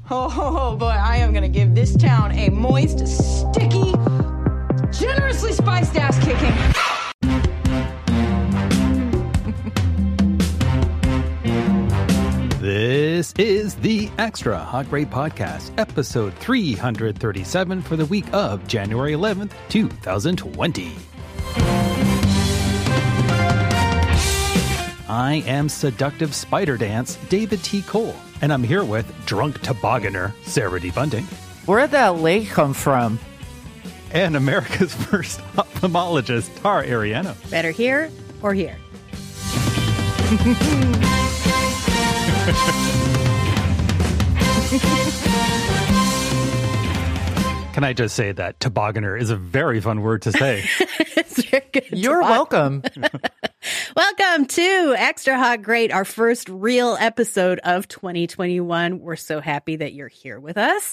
Oh boy, I am gonna give this town a moist, sticky, generously spiced ass kicking. This is the Extra Hot Great Podcast, episode 337 for the week of January 11th, 2020. I am Seductive Spider Dance, David T. Cole, and I'm here with Drunk Tobogganer, Sarah D. Bunting. Where'd that lake come from? And America's first ophthalmologist, Tara Ariano. Better here or here? Can I just say that tobogganer is a very fun word to say? It's very good. You're welcome. Welcome to Extra Hot Great, our first real episode of 2021. We're so happy that you're here with us.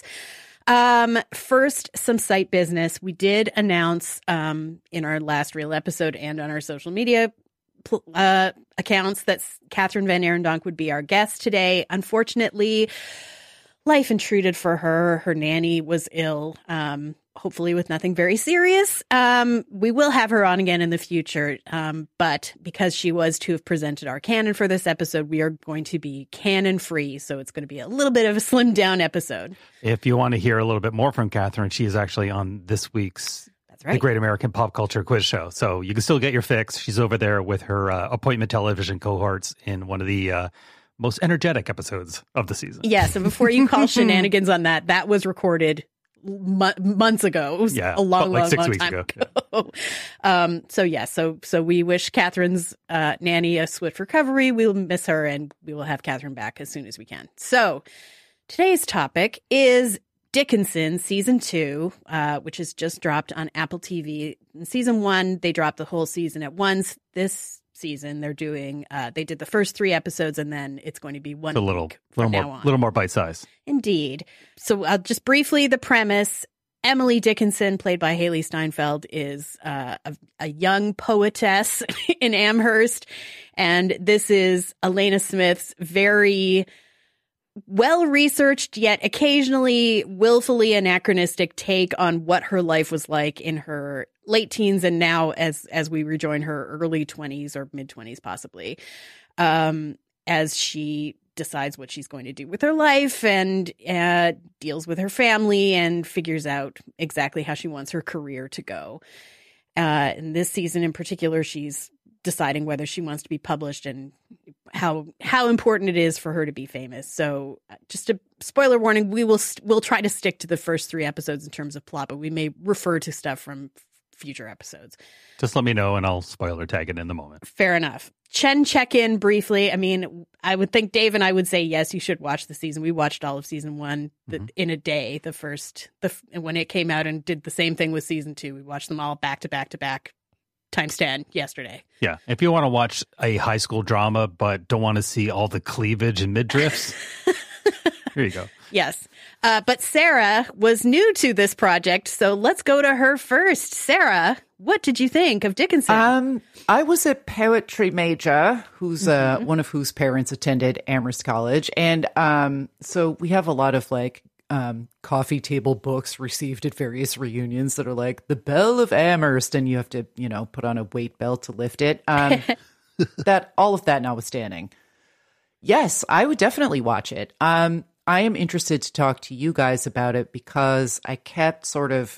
First, some site business. We did announce in our last real episode and on our social media accounts that Catherine Van Arendonk would be our guest today. Unfortunately, life intruded for her. Her nanny was ill, hopefully with nothing very serious. We will have her on again in the future, but because she was to have presented our canon for this episode, we are going to be canon free, so it's going to be a little bit of a slimmed down episode. If you want to hear a little bit more from Catherine, she is actually on this week's The Great American Pop Culture Quiz Show. So you can still get your fix. She's over there with her appointment television cohorts in one of the most energetic episodes of the season. Yes, and before you call shenanigans on that, that was recorded months ago. It was a long 6 weeks time ago. So we wish Catherine's nanny a swift recovery. We'll miss her, and we will have Catherine back as soon as we can. So today's topic is Dickinson Season 2, which has just dropped on Apple TV. In Season 1, they dropped the whole season at once. This season, they're doing, they did the first 3 episodes, and then it's going to be one week from now on. Little more bite-size. Indeed. So just briefly, the premise. Emily Dickinson, played by Haley Steinfeld, is a young poetess in Amherst, and this is Elena Smith's very well-researched, yet occasionally willfully anachronistic take on what her life was like in her late teens and now as we rejoin her early 20s or mid-20s possibly, as she decides what she's going to do with her life and deals with her family and figures out exactly how she wants her career to go. In this season in particular, she's deciding whether she wants to be published and how important it is for her to be famous. So just a spoiler warning, we'll try to stick to the first 3 episodes in terms of plot, but we may refer to stuff from future episodes. Just let me know and I'll spoiler tag it in the moment. Fair enough. Chen, check in briefly. I mean, I would think Dave and I would say, yes, you should watch the season. We watched all of Season 1 in a day, when it came out, and did the same thing with Season 2. We watched them all back to back to back. Times 10 yesterday. Yeah. If you want to watch a high school drama but don't want to see all the cleavage and midriffs, here you go. Yes. But Sarah was new to this project, so let's go to her first. Sarah, what did you think of Dickinson? I was a poetry major who's one of whose parents attended Amherst College. And so we have a lot of coffee table books received at various reunions that are like the Bell of Amherst, and you have to, put on a weight belt to lift it. All of that notwithstanding, yes, I would definitely watch it. I am interested to talk to you guys about it because I kept sort of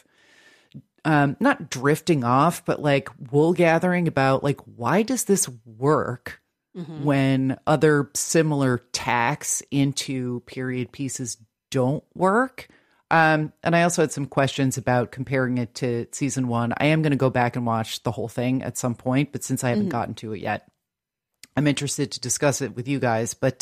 not drifting off, but wool gathering about why does this work when other similar tacks into period pieces don't work. And I also had some questions about comparing it to Season 1. I am going to go back and watch the whole thing at some point, but since I haven't gotten to it yet, I'm interested to discuss it with you guys. But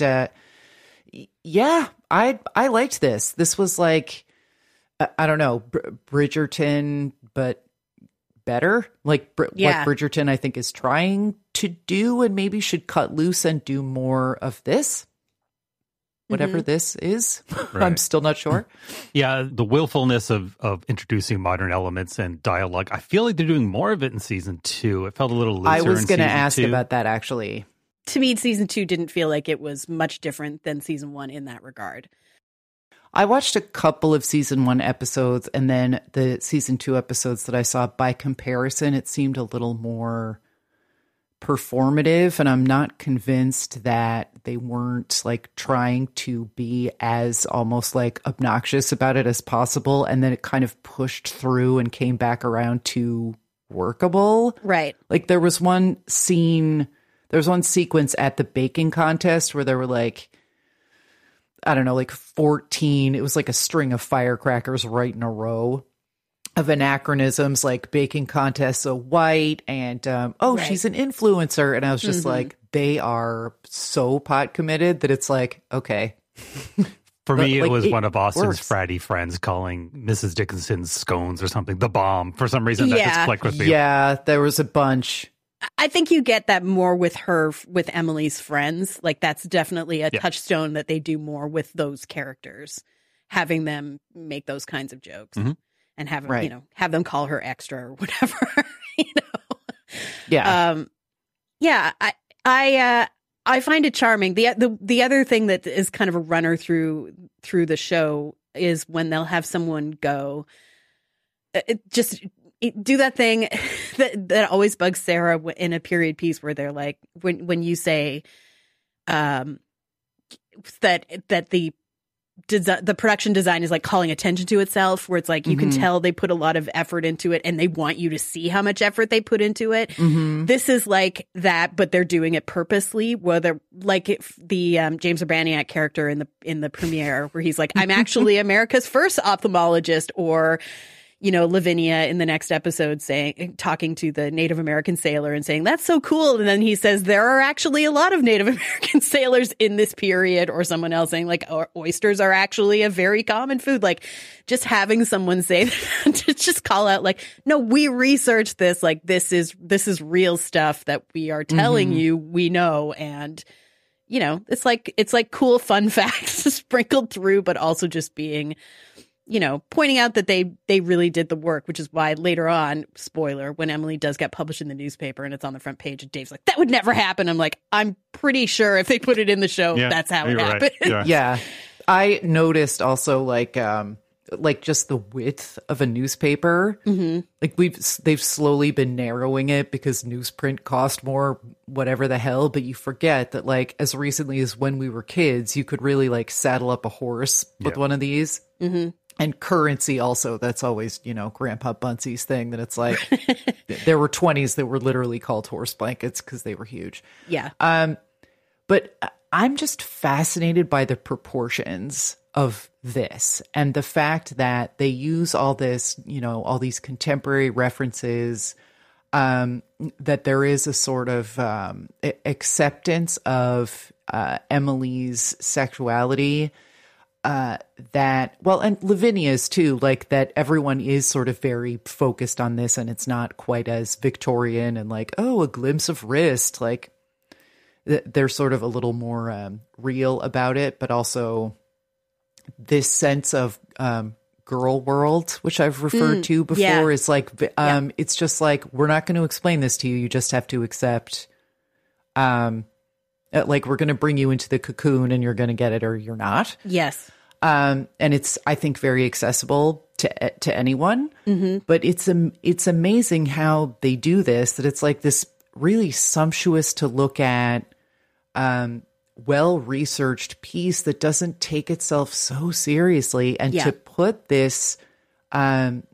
yeah, I liked this. This was I don't know, Bridgerton, but better. What Bridgerton, I think, is trying to do and maybe should cut loose and do more of this. Whatever this is. Right. I'm still not sure. Yeah, the willfulness of introducing modern elements and dialogue. I feel like they're doing more of it in Season 2. It felt a little looser. I was going to ask about that, actually. To me, Season 2 didn't feel like it was much different than Season 1 in that regard. I watched a couple of season 1 episodes, and then the season 2 episodes that I saw, by comparison, it seemed a little more performative, and I'm not convinced that they weren't like trying to be as almost like obnoxious about it as possible, and then it kind of pushed through and came back around to workable. Right. Like there was one sequence at the baking contest where there were like, I don't know, like 14, it was like a string of firecrackers right in a row of anachronisms, like baking contest so white, and right. She's an influencer. And I was just like, they are so pot committed that it's like, okay. For me, it was one of Austin's fratty friends calling Mrs. Dickinson's scones or something the bomb. For some reason, that just clicked with me. Yeah, there was a bunch. I think you get that more with Emily's friends. Like that's definitely a touchstone that they do more with those characters, having them make those kinds of jokes and have them call her extra or whatever. Yeah. I find it charming. The other thing that is kind of a runner through the show is when they'll have someone go, do that thing that always bugs Sarah in a period piece where they're like, when you say that the production design is like calling attention to itself, where it's like you can tell they put a lot of effort into it and they want you to see how much effort they put into it. This is like that, but they're doing it purposely. Whether like the James Urbaniak character in the premiere, where he's like, I'm actually America's first ophthalmologist, or Lavinia in the next episode talking to the Native American sailor and saying, that's so cool. And then he says, there are actually a lot of Native American sailors in this period, or someone else saying like, oysters are actually a very common food. Like just having someone say that, to just call out like, no, we researched this. Like this is real stuff that we are telling you, we know. And it's like cool fun facts sprinkled through, but also just being, pointing out that they really did the work, which is why later on, spoiler, when Emily does get published in the newspaper and it's on the front page, and Dave's like, that would never happen. I'm like, I'm pretty sure if they put it in the show, that's how it happened. Right. Yeah. I noticed also like just the width of a newspaper. Like they've slowly been narrowing it because newsprint cost more, whatever the hell. But you forget that like as recently as when we were kids, you could really like saddle up a horse with one of these. And currency also, that's always, Grandpa Buncey's thing, that it's like there were 20s that were literally called horse blankets because they were huge. Yeah. But I'm just fascinated by the proportions of this and the fact that they use all this, all these contemporary references, that there is a sort of acceptance of Emily's sexuality. And Lavinia's too, like that everyone is sort of very focused on this, and it's not quite as Victorian and like, oh, a glimpse of wrist. Like they're sort of a little more real about it, but also this sense of girl world, which I've referred to before, is like, it's just like, we're not going to explain this to you. You just have to accept, like we're going to bring you into the cocoon and you're going to get it or you're not. Yes. And it's, I think, very accessible to anyone. But it's amazing how they do this, that it's like this really sumptuous to look at, well-researched piece that doesn't take itself so seriously. And to put this like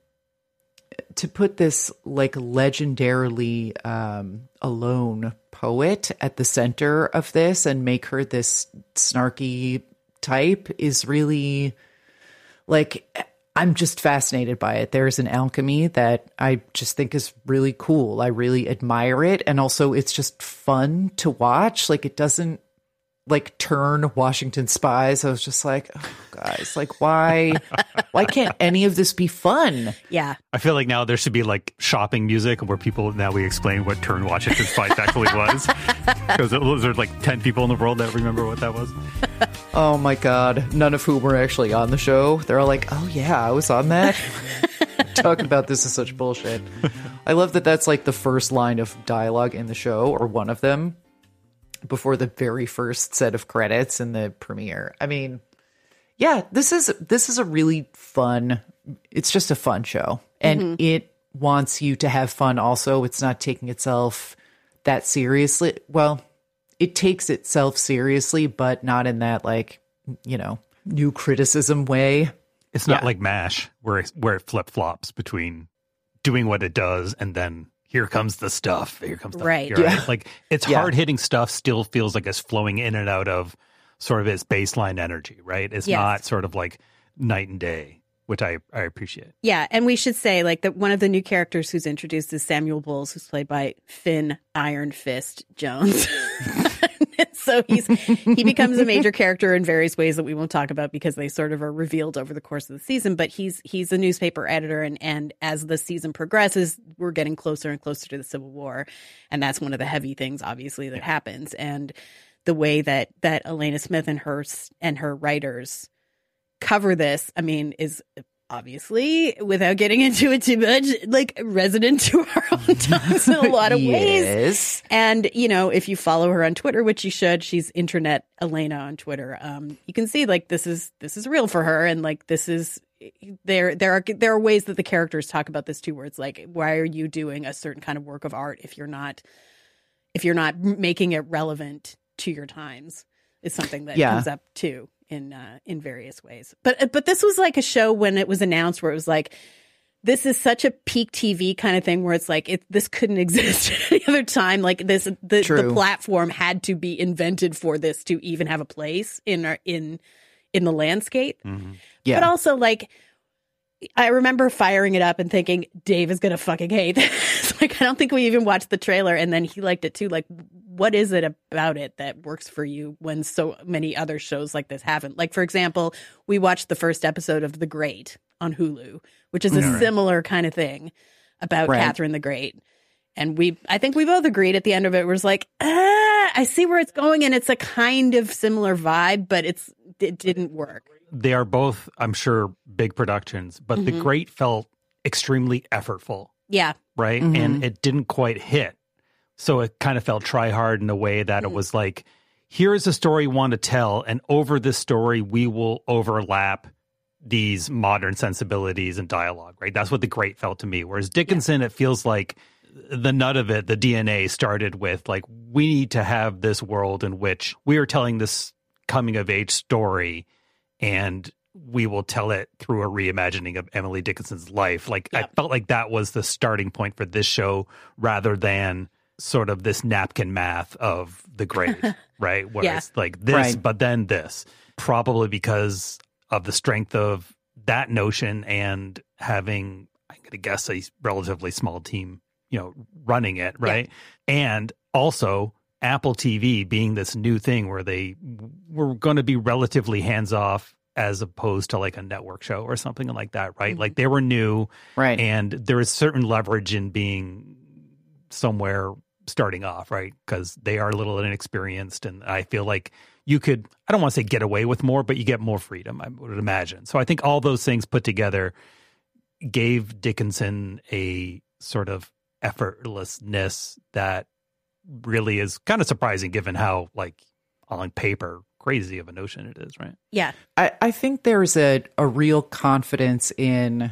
legendarily alone poet at the center of this and make her this snarky type is really like, I'm just fascinated by it. There's an alchemy that I just think is really cool. I really admire it. And also it's just fun to watch. Like it doesn't like turn Washington Spies. I was just like, oh, guys, like why can't any of this be fun? Yeah. I feel like now there should be like shopping music where we explain what Turn Washington Spies actually was. Because there's like 10 people in the world that remember what that was. Oh my God. None of whom were actually on the show. They're all like, oh yeah, I was on that. Talking about this is such bullshit. I love that that's like the first line of dialogue in the show, or one of them, before the very first set of credits in the premiere. I mean, Yeah, this is a really fun, it's just a fun show. And it wants you to have fun also. It's not taking itself that seriously. Well, it takes itself seriously, but not in that, like, new criticism way. It's not like MASH, where it flip-flops between doing what it does and then here comes the stuff. Here comes the right. Yeah. Like, it's hard-hitting stuff still feels like it's flowing in and out of sort of its baseline energy, right? It's not sort of like night and day, which I appreciate. Yeah, and we should say, like, that one of the new characters who's introduced is Samuel Bowles, who's played by Finn Iron Fist Jones. So he becomes a major character in various ways that we won't talk about because they sort of are revealed over the course of the season. But he's a newspaper editor, and as the season progresses, we're getting closer and closer to the Civil War, and that's one of the heavy things, obviously, that happens. And the way that Elena Smith and her writers cover this, I mean, is obviously, without getting into it too much, like, resonant to our own times in a lot of ways. And, if you follow her on Twitter, which you should, she's Internet Elena on Twitter. You can see, like, this is real for her, and, like, this is there are ways that the characters talk about this too, where it's like, why are you doing a certain kind of work of art if you're not making it relevant to your times? Is something that comes up too in various ways. But this was like a show when it was announced where it was like, this is such a peak TV kind of thing where it's like, this couldn't exist at any other time. Like, the platform had to be invented for this to even have a place in the landscape. Mm-hmm. Yeah. But also, like, I remember firing it up and thinking, Dave is going to fucking hate this. Like, I don't think we even watched the trailer, and then he liked it too. Like, what is it about it that works for you when so many other shows like this haven't? Like, for example, we watched the first episode of The Great on Hulu, which is a similar kind of thing about Catherine the Great. And I think we both agreed at the end of it, was like, I see where it's going, and it's a kind of similar vibe, but it didn't work. They are both, I'm sure, big productions, but The Great felt extremely effortful. Yeah. Right? Mm-hmm. And it didn't quite hit. So it kind of felt try hard in a way that it was like, here's a story we want to tell, and over this story, we will overlap these modern sensibilities and dialogue, right? That's what The Great felt to me. Whereas Dickinson, it feels like the nut of it, the DNA started with, like, we need to have this world in which we are telling this coming of age story, and we will tell it through a reimagining of Emily Dickinson's life. Like, I felt like that was the starting point for this show rather than sort of this napkin math of The Great, right? Where it's like this, but then this. Probably because of the strength of that notion and having, I'm going to guess, a relatively small team, running it, right? Yeah. And also Apple TV being this new thing where they were going to be relatively hands-off as opposed to like a network show or something like that, right? Mm-hmm. Like, they were new, right? And there is certain leverage in being somewhere starting off, right? Because they are a little inexperienced, and I feel like you could, I don't want to say get away with more, but you get more freedom, I would imagine. So I think all those things put together gave Dickinson a sort of effortlessness that really is kind of surprising given how, like, on paper, crazy of a notion it is, right? Yeah. I think there's a real confidence in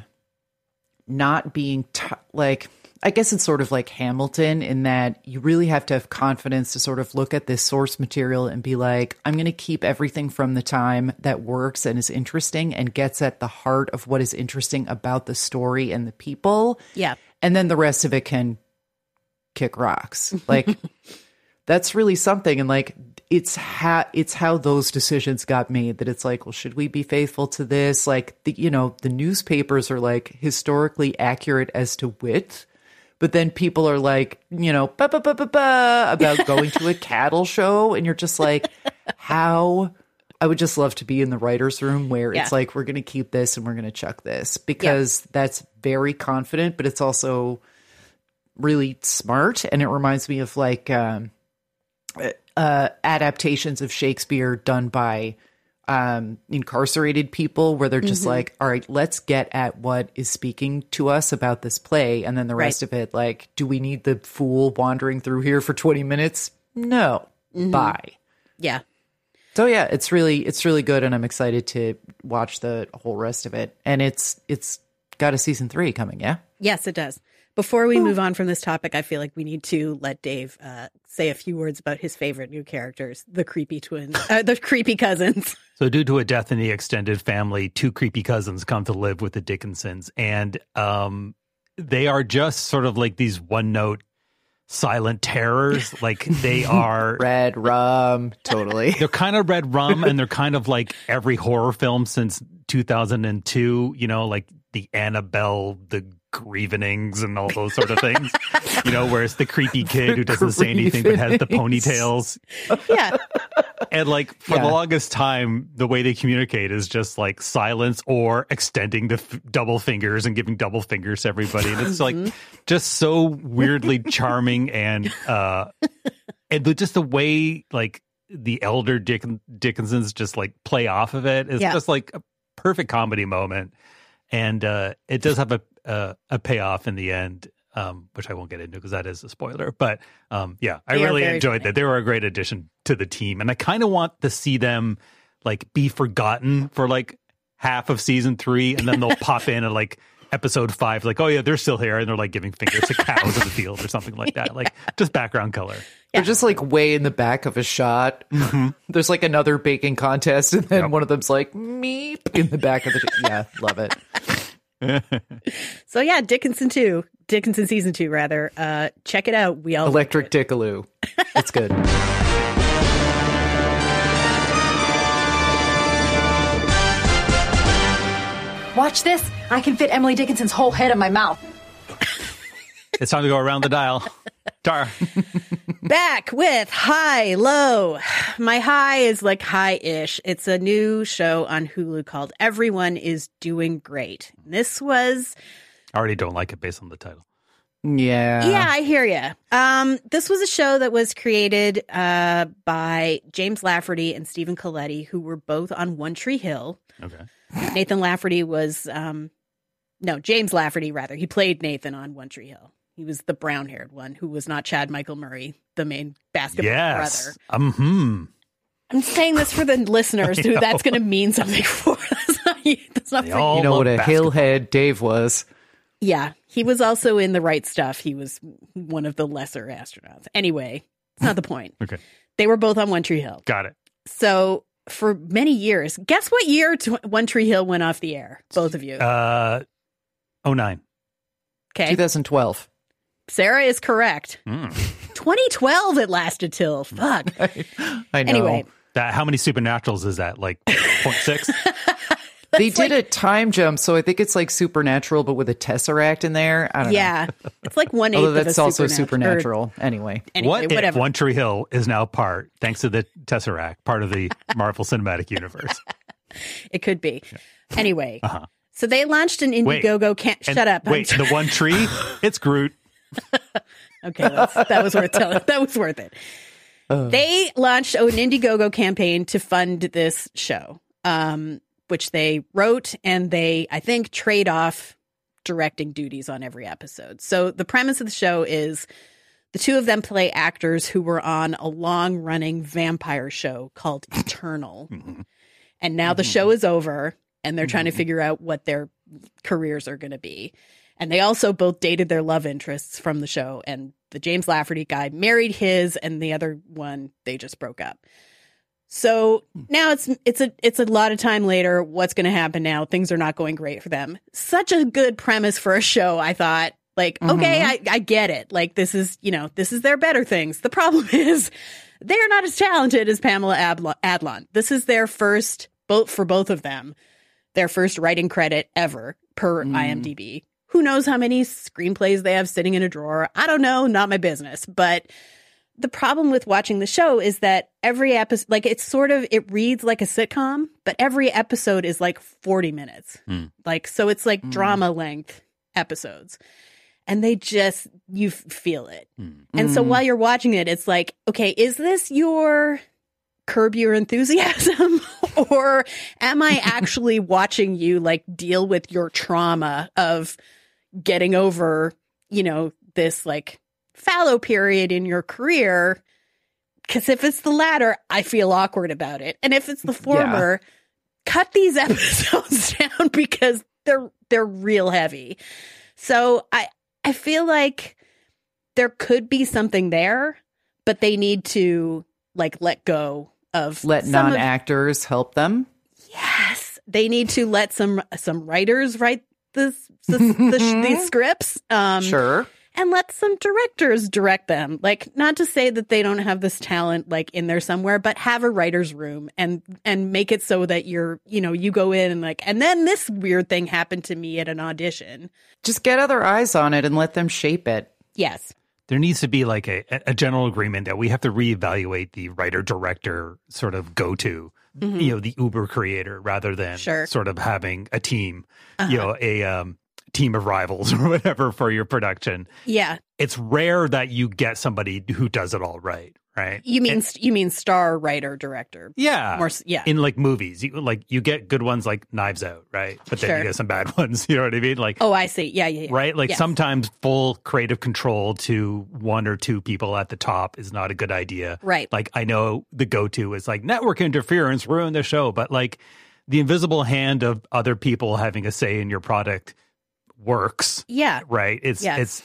not being like, I guess it's sort of like Hamilton in that you really have to have confidence to sort of look at this source material and be like, I'm going to keep everything from the time that works and is interesting and gets at the heart of what is interesting about the story and the people. Yeah. And then the rest of it can kick rocks. Like, that's really something. And like, it's how those decisions got made, that it's like, well, should we be faithful to this? Like, the newspapers are like historically accurate as to wit. But then people are like, about going to a cattle show. And you're just like, how? I would just love to be in the writer's room where it's like, we're going to keep this and we're going to chuck this, because that's very confident, but it's also really smart. And it reminds me of like adaptations of Shakespeare done by incarcerated people, where they're just like, all right, let's get at what is speaking to us about this play, and then the rest of it, like, do we need the fool wandering through here for 20 minutes? No. Bye. Yeah. So yeah, it's really good, and I'm excited to watch the whole rest of it. And it's got a season 3 coming, yeah? Yes, it does. Before we move on from this topic, I feel like we need to let Dave say a few words about his favorite new characters, the creepy twins, the creepy cousins. So due to a death in the extended family, 2 creepy cousins come to live with the Dickinsons, and they are just sort of like these one-note silent terrors. Like they are red rum, totally. They're kind of red rum, and they're kind of like every horror film since 2002, like the Annabelle, the Grievenings, and all those sort of things, where it's the creepy kid who doesn't say anything but has the ponytails. Yeah. And like for the longest time, the way they communicate is just like silence or extending the double fingers and giving double fingers to everybody. And it's like just so weirdly charming, and just the way like the elder Dickinsons just like play off of it is just like a perfect comedy moment. And it does have a payoff in the end, which I won't get into because that is a spoiler. But I really enjoyed that. They were a great addition to the team. And I kind of want to see them like be forgotten for like half of season 3. And then they'll pop in at like episode 5, like, oh yeah, they're still here. And they're like giving fingers to cows in the field or something like that. Like just background color. They're just like way in the back of a shot. Mm-hmm. There's like another baking contest, and then one of them's like meep in the back of the yeah, love it. So yeah, Dickinson season 2 rather. Check it out. We all Electric Dickaloo. It's good. Watch this. I can fit Emily Dickinson's whole head in my mouth. It's time to go around the dial. Tara. Back with High Low. My high is like high-ish. It's a new show on Hulu called Everyone is Doing Great. This was... I already don't like it based on the title. Yeah. Yeah, I hear you. This was a show that was created by James Lafferty and Stephen Colletti, who were both on One Tree Hill. Okay. Nathan Lafferty was... James Lafferty, rather. He played Nathan on One Tree Hill. He was the brown-haired one who was not Chad Michael Murray, the main basketball brother. I'm saying this for the listeners, who that's going to mean something for. That's not for you know what a hillhead Dave was. Yeah, he was also in The Right Stuff. He was one of the lesser astronauts. Anyway, it's not the point. Okay. They were both on One Tree Hill. Got it. So for many years, guess what year One Tree Hill went off the air? Both of you. 09. Okay. 2012. Sarah is correct. 2012 it lasted till. Fuck. I know. Anyway. How many Supernaturals is that? Like 0.6? They did a time jump, so I think it's like Supernatural, but with a Tesseract in there. I don't know. It's like 1/8 Although of that's also Supernatural. Anyway, what whatever. if One Tree Hill is now thanks to the Tesseract, part of the Marvel Cinematic Universe? It could be. Yeah. Anyway, so they launched an Indiegogo Shut up. Wait, the one tree? It's Groot. Okay, that was worth telling. That was worth it. They launched an Indiegogo campaign to fund this show, which they wrote, and they, I think, trade off directing duties on every episode. So the premise of the show is the two of them play actors who were on a long-running vampire show called Eternal. And now the show is over, and they're trying to figure out what their careers are going to be. And they also both dated their love interests from the show. And the James Lafferty guy married his, and the other one, they just broke up. So now it's a lot of time later. What's going to happen now? Things are not going great for them. Such a good premise for a show. I thought, like, okay, I get it. Like, this is their Better Things. The problem is they're not as talented as Pamela Adlon. This is their first, for both of them, their first writing credit ever per IMDb. Who knows how many screenplays they have sitting in a drawer? I don't know. Not my business. But the problem with watching the show is that every episode, like, it reads like a sitcom, but every episode is like 40 minutes. Like, so it's like drama length episodes. And you feel it. And so while you're watching it, it's like, okay, is this your Curb Your Enthusiasm? Or am I actually watching you like deal with your trauma of getting over, this like fallow period in your career Because if it's the latter, I feel awkward about it. And if it's the former, cut these episodes down because they're real heavy. So I feel like there could be something there, but they need to like let go of let non-actors help them. Yes, they need to let some writers write these scripts. Sure. And let some directors direct them. Like, not to say that they don't have this talent like in there somewhere, but have a writer's room and make it so that you go in and like, and then this weird thing happened to me at an audition. Just get other eyes on it and let them shape it. Yes. There needs to be like a general agreement that we have to reevaluate the writer-director sort of go-to, the Uber creator, rather than sort of having a team, a team of rivals or whatever for your production. Yeah. It's rare that you get somebody who does it all right? You mean star writer director? Yeah. More, in like movies, you get good ones like Knives Out, right? But then you get some bad ones, you know what I mean? Like, oh, I see. Yeah. Right? Like sometimes full creative control to one or two people at the top is not a good idea. Right. Like I know the go-to is like network interference ruined the show, but like the invisible hand of other people having a say in your product works. Yeah. Right. It's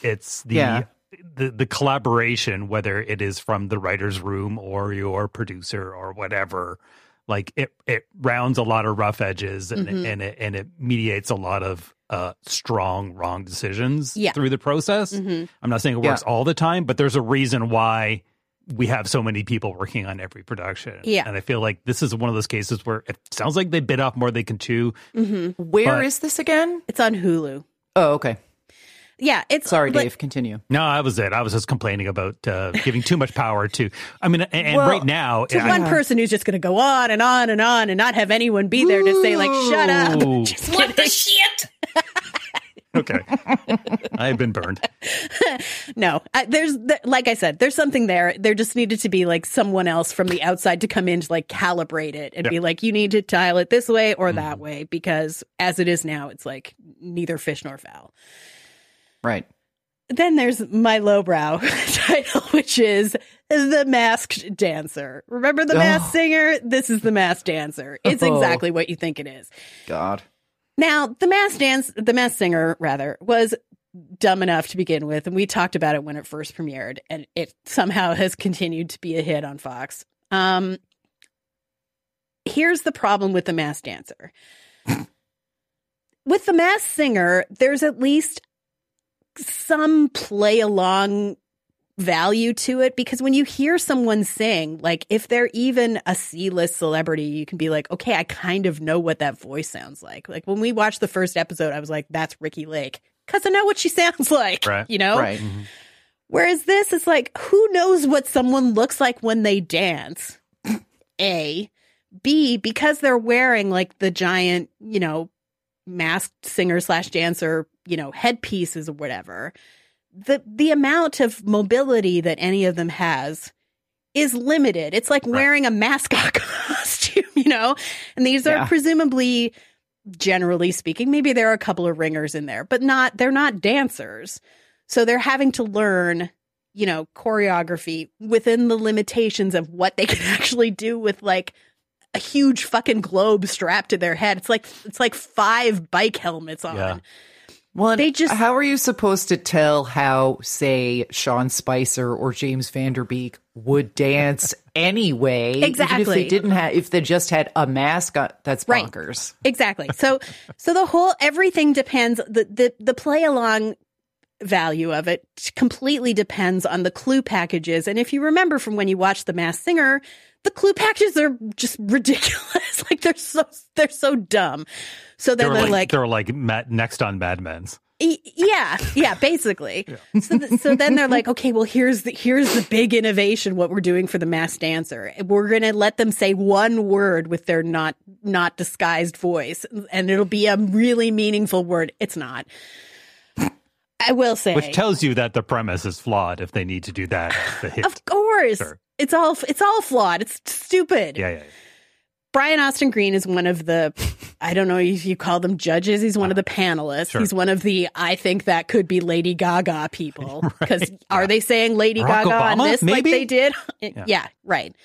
the collaboration, whether it is from the writer's room or your producer or whatever, like it rounds a lot of rough edges and it mediates a lot of strong wrong decisions through the process. I'm not saying it works all the time, but there's a reason why we have so many people working on every production. Yeah. And I feel like this is one of those cases where it sounds like they bit off more they can chew. Where is this again? It's on Hulu. Oh, okay. Yeah, sorry, Dave. Continue. No, that was it. I was just complaining about giving too much power to. I mean, and right now, to one person who's just going to go on and on and on and not have anyone be there to say like, "Shut up!" Just what the shit? Okay, I've been burned. No, like I said, there's something there. There just needed to be like someone else from the outside to come in to like calibrate it and be like, you need to dial it this way or that way, because as it is now, it's like neither fish nor fowl. Right. Then there's my lowbrow title, which is The Masked Dancer. Remember The Masked Singer? This is The Masked Dancer. It's exactly what you think it is. God. Now, The Masked Singer, rather, was dumb enough to begin with, and we talked about it when it first premiered, and it somehow has continued to be a hit on Fox. Here's the problem with The Masked Dancer. With The Masked Singer, there's at least some play along value to it, because when you hear someone sing, like if they're even a C-list celebrity, you can be like, okay, I kind of know what that voice sounds like. Like when we watched the first episode, I was like, that's Ricki Lake, because I know what she sounds like, you know? Right. Whereas this is like, who knows what someone looks like when they dance? A. B, because they're wearing like the giant, masked singer/dancer, headpieces or whatever, the amount of mobility that any of them has is limited. It's like wearing a mascot costume, and these are presumably, generally speaking, maybe there are a couple of ringers in there, but they're not dancers. So they're having to learn, choreography within the limitations of what they can actually do with like a huge fucking globe strapped to their head. It's like 5 bike helmets on. Yeah. Well, how are you supposed to tell how, say, Sean Spicer or James Van Der Beek would dance anyway? Exactly. Even if they just had a mask on, that's bonkers. Right. Exactly. So everything depends. The play along value of it completely depends on the clue packages. And if you remember from when you watched The Masked Singer, the clue packages are just ridiculous. Like they're so dumb. So then they're like next on Mad Men's. Yeah, basically. Yeah. So then they're like, okay, well here's the big innovation. What we're doing for The Masked Dancer, we're gonna let them say one word with their not disguised voice, and it'll be a really meaningful word. It's not. I will say, which tells you that the premise is flawed if they need to do that as the hit. Of course. Sure. It's all flawed. It's stupid. Yeah. Brian Austin Green is one of the, I don't know if you call them judges. He's one of the panelists. Sure. He's one of the, I think that could be Lady Gaga people. Because are they saying Lady Barack Gaga Obama, on this maybe? like they did? Yeah. Yeah, right.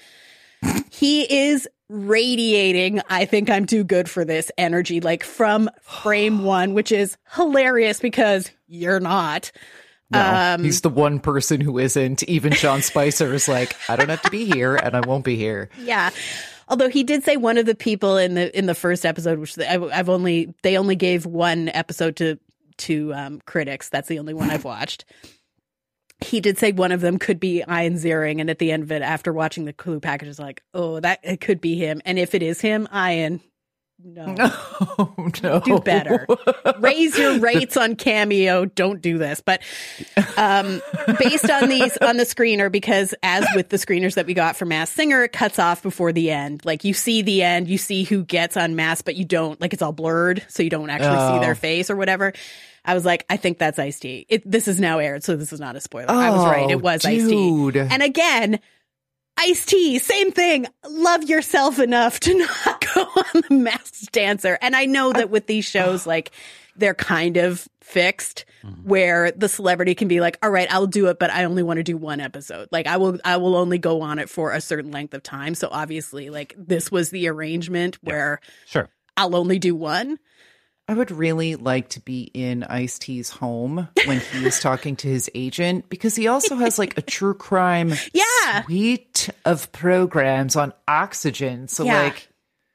He is radiating, I think I'm too good for this energy, like from frame one, which is hilarious because you're not. No, he's the one person who isn't. Even Sean Spicer is like, I don't have to be here and I won't be here. Yeah. Although he did say one of the people in the first episode, which they only gave one episode to critics. That's the only one I've watched. He did say one of them could be Ian Ziering, and at the end of it, after watching the clue package, is like, oh, that it could be him. And if it is him, Ian, no, do better. Raise your rates on Cameo. Don't do this. But based on the screener, because as with the screeners that we got for Masked Singer, it cuts off before the end. Like you see the end, you see who gets unmasked, but you don't, like it's all blurred, so you don't actually see their face or whatever. I was like, I think that's Ice-T. This is now aired, so this is not a spoiler. I was right. It was Ice-T. And again, Ice-T, same thing. Love yourself enough to not go on The Masked Dancer. And I know that with these shows, like, they're kind of fixed where the celebrity can be like, all right, I'll do it, but I only want to do one episode. Like, I will only go on it for a certain length of time. So obviously, like, this was the arrangement where Sure. I'll only do one. I would really like to be in Ice-T's home when he is talking to his agent, because he also has like a true crime suite of programs on Oxygen. So like,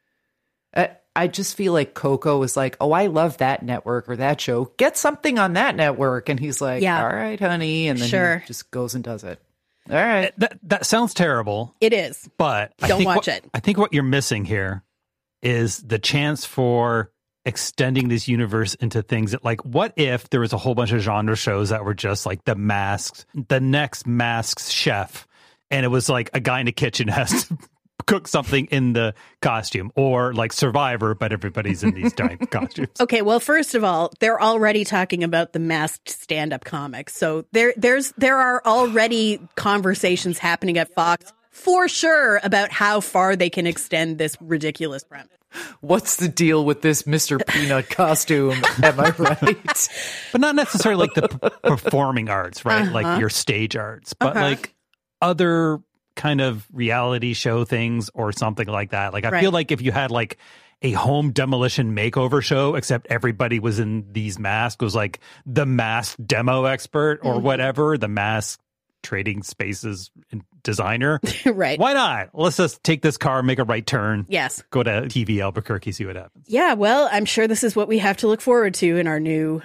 I just feel like Coco was like, oh, I love that network or that show. Get something on that network. And he's like, all right, honey. And then he just goes and does it. All right. That sounds terrible. It is. But don't watch it. I think what you're missing here is the chance for extending this universe into things that, like, what if there was a whole bunch of genre shows that were just like the next Masked Chef, and it was like a guy in the kitchen has to cook something in the costume, or like Survivor, but everybody's in these giant costumes. Okay, well, first of all, they're already talking about the masked stand-up comics, so there are already conversations happening at Fox for sure about how far they can extend this ridiculous premise. What's the deal with this Mr. Peanut costume? Am I right? But not necessarily like the performing arts, right? Like your stage arts, but like other kind of reality show things or something like that. Like I feel like if you had like a home demolition makeover show, except everybody was in these masks, was like the masked demo expert or whatever, the mask trading spaces designer. Right. Why not? Let's just take this car, make a right turn. Yes. Go to TV Albuquerque, see what happens. Yeah, well, I'm sure this is what we have to look forward to in our new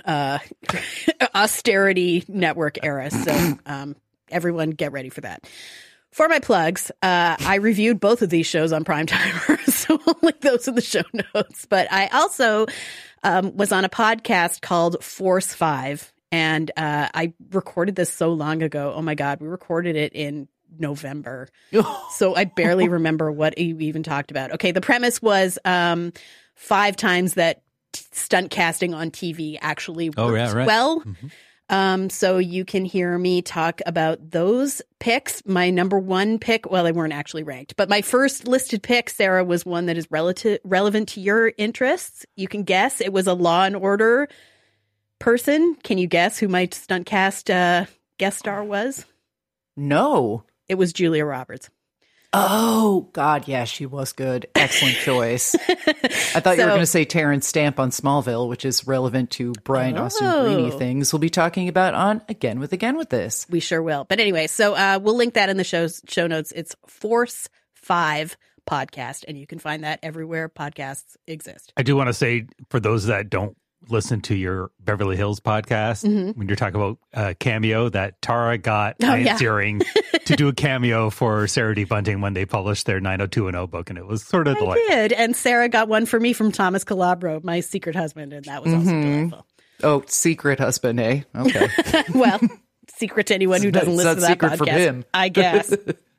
austerity network era. So everyone get ready for that. For my plugs, I reviewed both of these shows on Primetime, so I'll link those in the show notes. But I also was on a podcast called Force 5. And I recorded this so long ago. Oh, my God. We recorded it in November. So I barely remember what we even talked about. Okay, the premise was 5 times that stunt casting on TV actually works well. So you can hear me talk about those picks. My number one pick, well, they weren't actually ranked, but my first listed pick, Sarah, was one that is relevant to your interests. You can guess. It was a Law and Order person. Can you guess who my stunt cast guest star was? No. It was Julia Roberts. Oh, God, yeah, she was good. Excellent choice. I thought you were going to say Terrence Stamp on Smallville, which is relevant to Brian Austin Greeny things we'll be talking about on Again with This. We sure will. But anyway, so we'll link that in the show notes. It's Force 5 podcast, and you can find that everywhere podcasts exist. I do want to say, for those that don't listen to your Beverly Hills podcast, when you're talking about Cameo, that Tara got Ian Ziering to do a cameo for Sarah D. Bunting when they published their 90210 book, and it was sort of delightful. I did, and Sarah got one for me from Thomas Calabro, my secret husband, and that was also delightful. Oh, secret husband, eh? Okay. Well, secret to anyone who doesn't listen to that secret podcast, from him. I guess.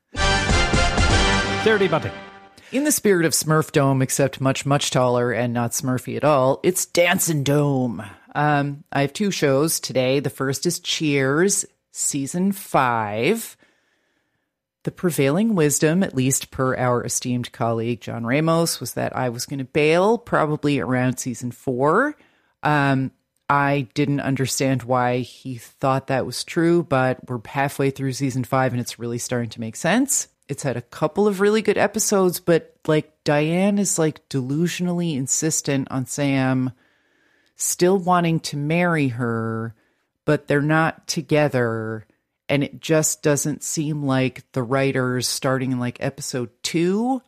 Sarah D. Bunting. In the spirit of Smurfdome, except much, much taller and not Smurfy at all, it's Dancing Dome. I have 2 shows today. The first is Cheers, Season 5. The prevailing wisdom, at least per our esteemed colleague John Ramos, was that I was going to bail probably around season 4. I didn't understand why he thought that was true, but we're halfway through season 5 and it's really starting to make sense. It's had a couple of really good episodes, but like Diane is like delusionally insistent on Sam still wanting to marry her, but they're not together. And it just doesn't seem like the writers starting in like episode 2,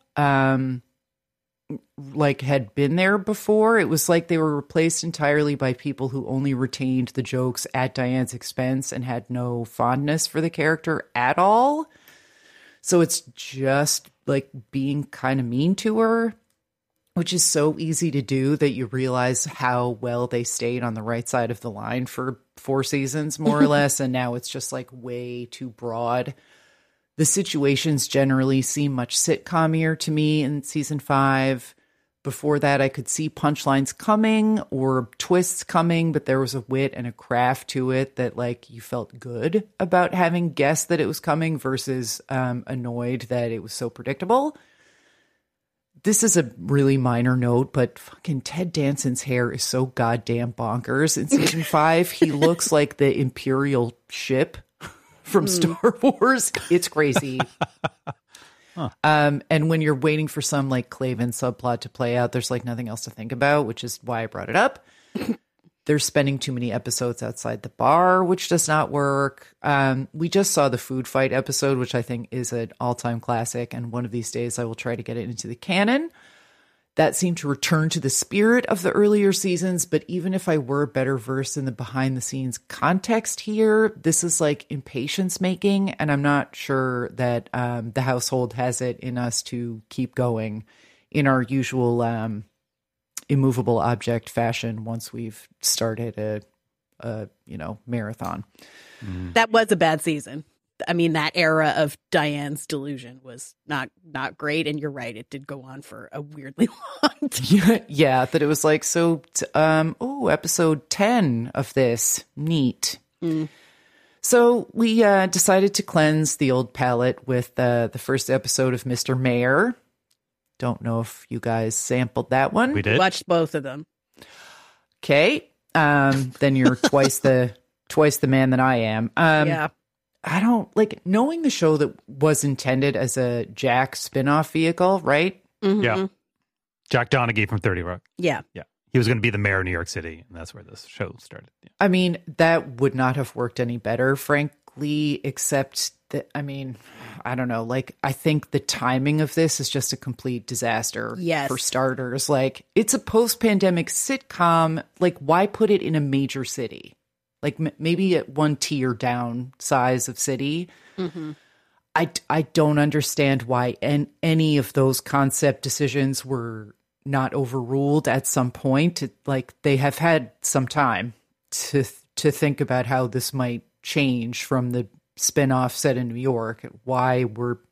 like had been there before. It was like they were replaced entirely by people who only retained the jokes at Diane's expense and had no fondness for the character at all. So it's just like being kind of mean to her, which is so easy to do that you realize how well they stayed on the right side of the line for 4 seasons, more or less. And now it's just like way too broad. The situations generally seem much sitcomier to me in season 5. Before that, I could see punchlines coming or twists coming, but there was a wit and a craft to it that like you felt good about having guessed that it was coming versus annoyed that it was so predictable. This is a really minor note, but fucking Ted Danson's hair is so goddamn bonkers. In season 5, he looks like the Imperial ship from Star Wars. It's crazy. And when you're waiting for some like Klavan subplot to play out, there's like nothing else to think about, which is why I brought it up. They're spending too many episodes outside the bar, which does not work. We just saw the food fight episode, which I think is an all-time classic. And one of these days I will try to get it into the canon. That seemed to return to the spirit of the earlier seasons. But even if I were better versed in the behind the scenes context here, this is like impatience making. And I'm not sure that the household has it in us to keep going in our usual immovable object fashion once we've started a marathon. That was a bad season. I mean, that era of Diane's delusion was not great. And you're right, it did go on for a weirdly long time. Yeah, that it was like, episode 10 of this. Neat. So we decided to cleanse the old palate with the first episode of Mr. Mayor. Don't know if you guys sampled that one. We did. Watched both of them. Okay. Then you're twice the man that I am. Yeah. I don't like knowing the show that was intended as a Jack spinoff vehicle, right? Mm-hmm. Yeah. Jack Donaghy from 30 Rock. Yeah. Yeah. He was going to be the mayor of New York City, and that's where this show started. Yeah. I mean, that would not have worked any better, frankly, except that, I mean, I don't know. Like, I think the timing of this is just a complete disaster. Yes. For starters. Like, it's a post-pandemic sitcom. Like, why put it in a major city? Like, maybe at one tier down size of city. Mm-hmm. I don't understand why any of those concept decisions were not overruled at some point. Like, they have had some time to think about how this might change from the spinoff set in New York. Why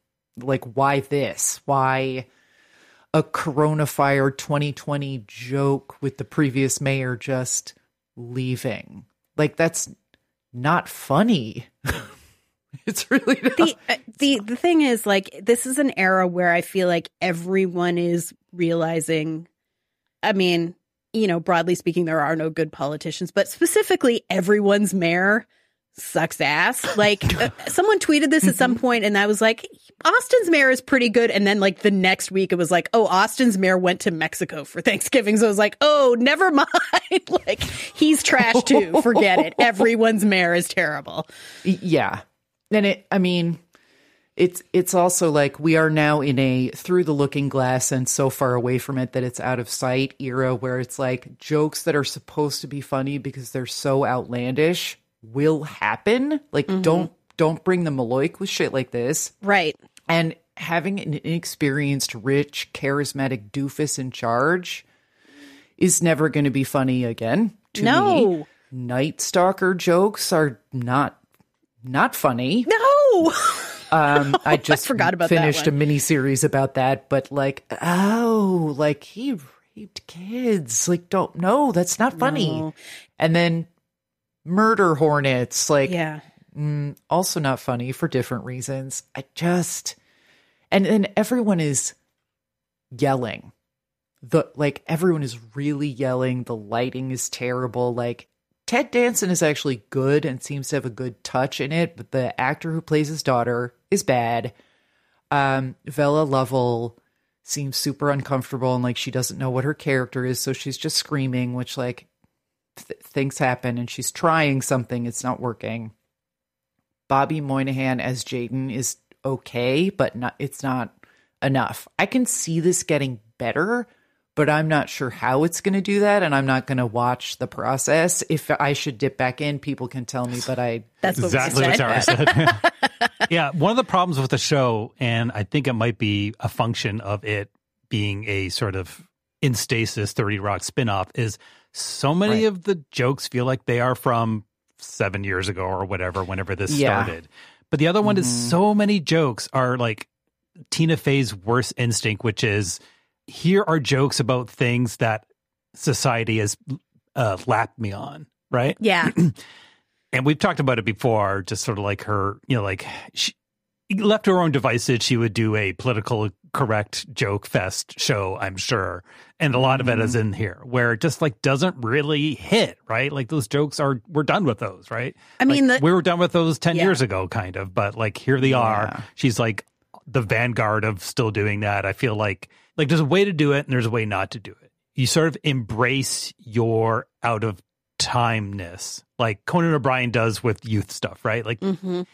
this? Why a Coronafired 2020 joke with the previous mayor just leaving? Like, that's not funny. It's really not. The thing is, like, this is an era where I feel like everyone is realizing, I mean, broadly speaking, there are no good politicians, but specifically everyone's mayor sucks ass. Like, someone tweeted this at some point, and I was like, Austin's mayor is pretty good. And then, like, the next week, it was like, oh, Austin's mayor went to Mexico for Thanksgiving. So I was like, oh, never mind. Like, he's trash too. Forget it. Everyone's mayor is terrible. Yeah. And it's also like we are now in a through the looking glass and so far away from it that it's out of sight era where it's like jokes that are supposed to be funny because they're so outlandish will happen. Like, don't bring the Maloik with shit like this. Right. And having an inexperienced, rich, charismatic doofus in charge is never going to be funny again. To me, Night Stalker jokes are not funny. No. I just forgot about finished that a mini series about that, but like, oh, like he raped kids. Like, that's not funny. No. And then murder hornets, like, yeah. Also not funny for different reasons. And then everyone is yelling. Everyone is really yelling. The lighting is terrible. Like, Ted Danson is actually good and seems to have a good touch in it, but the actor who plays his daughter is bad. Vella Lovell seems super uncomfortable and like she doesn't know what her character is, so she's just screaming, which like things happen, and she's trying something, it's not working. Bobby Moynihan as Jaden is okay, but it's not enough. I can see this getting better, but I'm not sure how it's going to do that, and I'm not going to watch the process. If I should dip back in, people can tell me, but That's exactly what Tara said. Yeah, one of the problems with the show, and I think it might be a function of it being a sort of in stasis 30 Rock spinoff, is so many of the jokes feel like they are from 7 years ago or whatever, whenever this started. But the other one is so many jokes are like Tina Fey's worst instinct, which is, here are jokes about things that society has lapped me on, right? Yeah. And we've talked about it before, just sort of like her, like she, left to her own devices, she would do a political correct joke fest show, I'm sure. And a lot of it is in here where it just like doesn't really hit, right? Like those jokes we're done with those, right? I mean, we were done with those 10 years ago, kind of, but like here they are. She's like the vanguard of still doing that. I feel like there's a way to do it and there's a way not to do it. You sort of embrace your out of timeness, like Conan O'Brien does with youth stuff, right? Like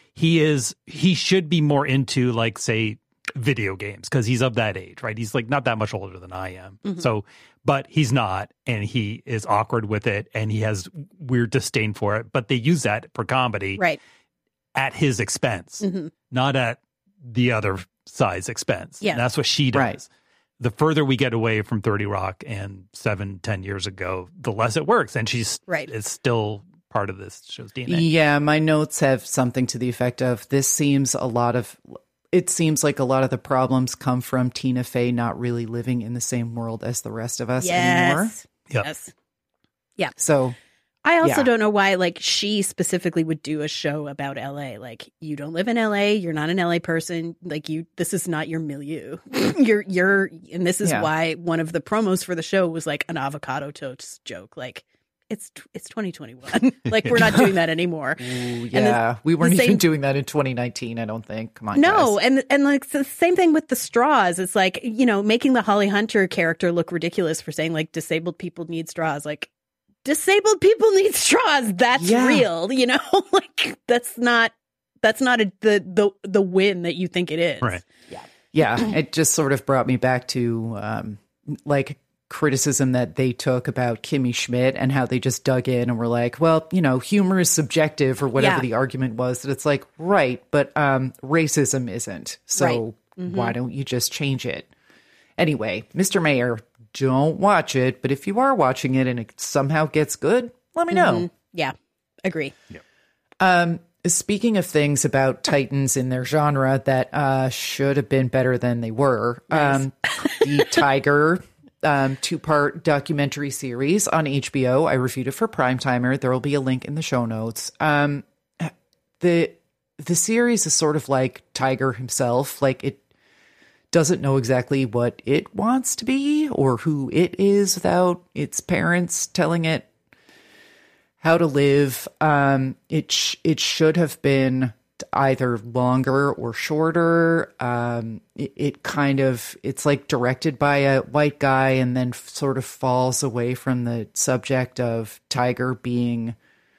he should be more into like, say, video games because he's of that age, right? He's like not that much older than I am. So, but he's not, and he is awkward with it and he has weird disdain for it, but they use that for comedy at his expense, not at the other side's expense. And that's what she does. The further we get away from 30 Rock and 7-10 years ago, the less it works. And she's is still part of this show's DNA. Yeah, my notes have something to the effect of it seems like a lot of the problems come from Tina Fey not really living in the same world as the rest of us anymore. Yes. Yeah. So I also don't know why, like, she specifically would do a show about LA. Like, you don't live in LA. You're not an LA person. Like, this is not your milieu. And this is why one of the promos for the show was like an avocado toast joke. Like, it's 2021. Like, we're not doing that anymore. Ooh, yeah. We weren't even doing that in 2019, I don't think. Come on, no, guys. and like the same thing with the straws. It's like, making the Holly Hunter character look ridiculous for saying like disabled people need straws. Like, disabled people need straws. That's real, like that's not the win that you think it is. Right. Yeah. It just sort of brought me back to like criticism that they took about Kimmy Schmidt and how they just dug in and were like, well, humor is subjective or whatever the argument was. That it's like, right, but racism isn't. So why don't you just change it? Anyway, Mr. Mayor, don't watch it, but if you are watching it and it somehow gets good, let me know. Yeah, agree. Speaking of things about Titans in their genre that should have been better than they were, the Tiger 2-part documentary series on HBO. I reviewed it for Primetimer. There will be a link in the show notes. The series is sort of like Tiger himself. Like, it doesn't know exactly what it wants to be or who it is without its parents telling it how to live. It should have been either longer or shorter. It's like directed by a white guy and then sort of falls away from the subject of Tiger being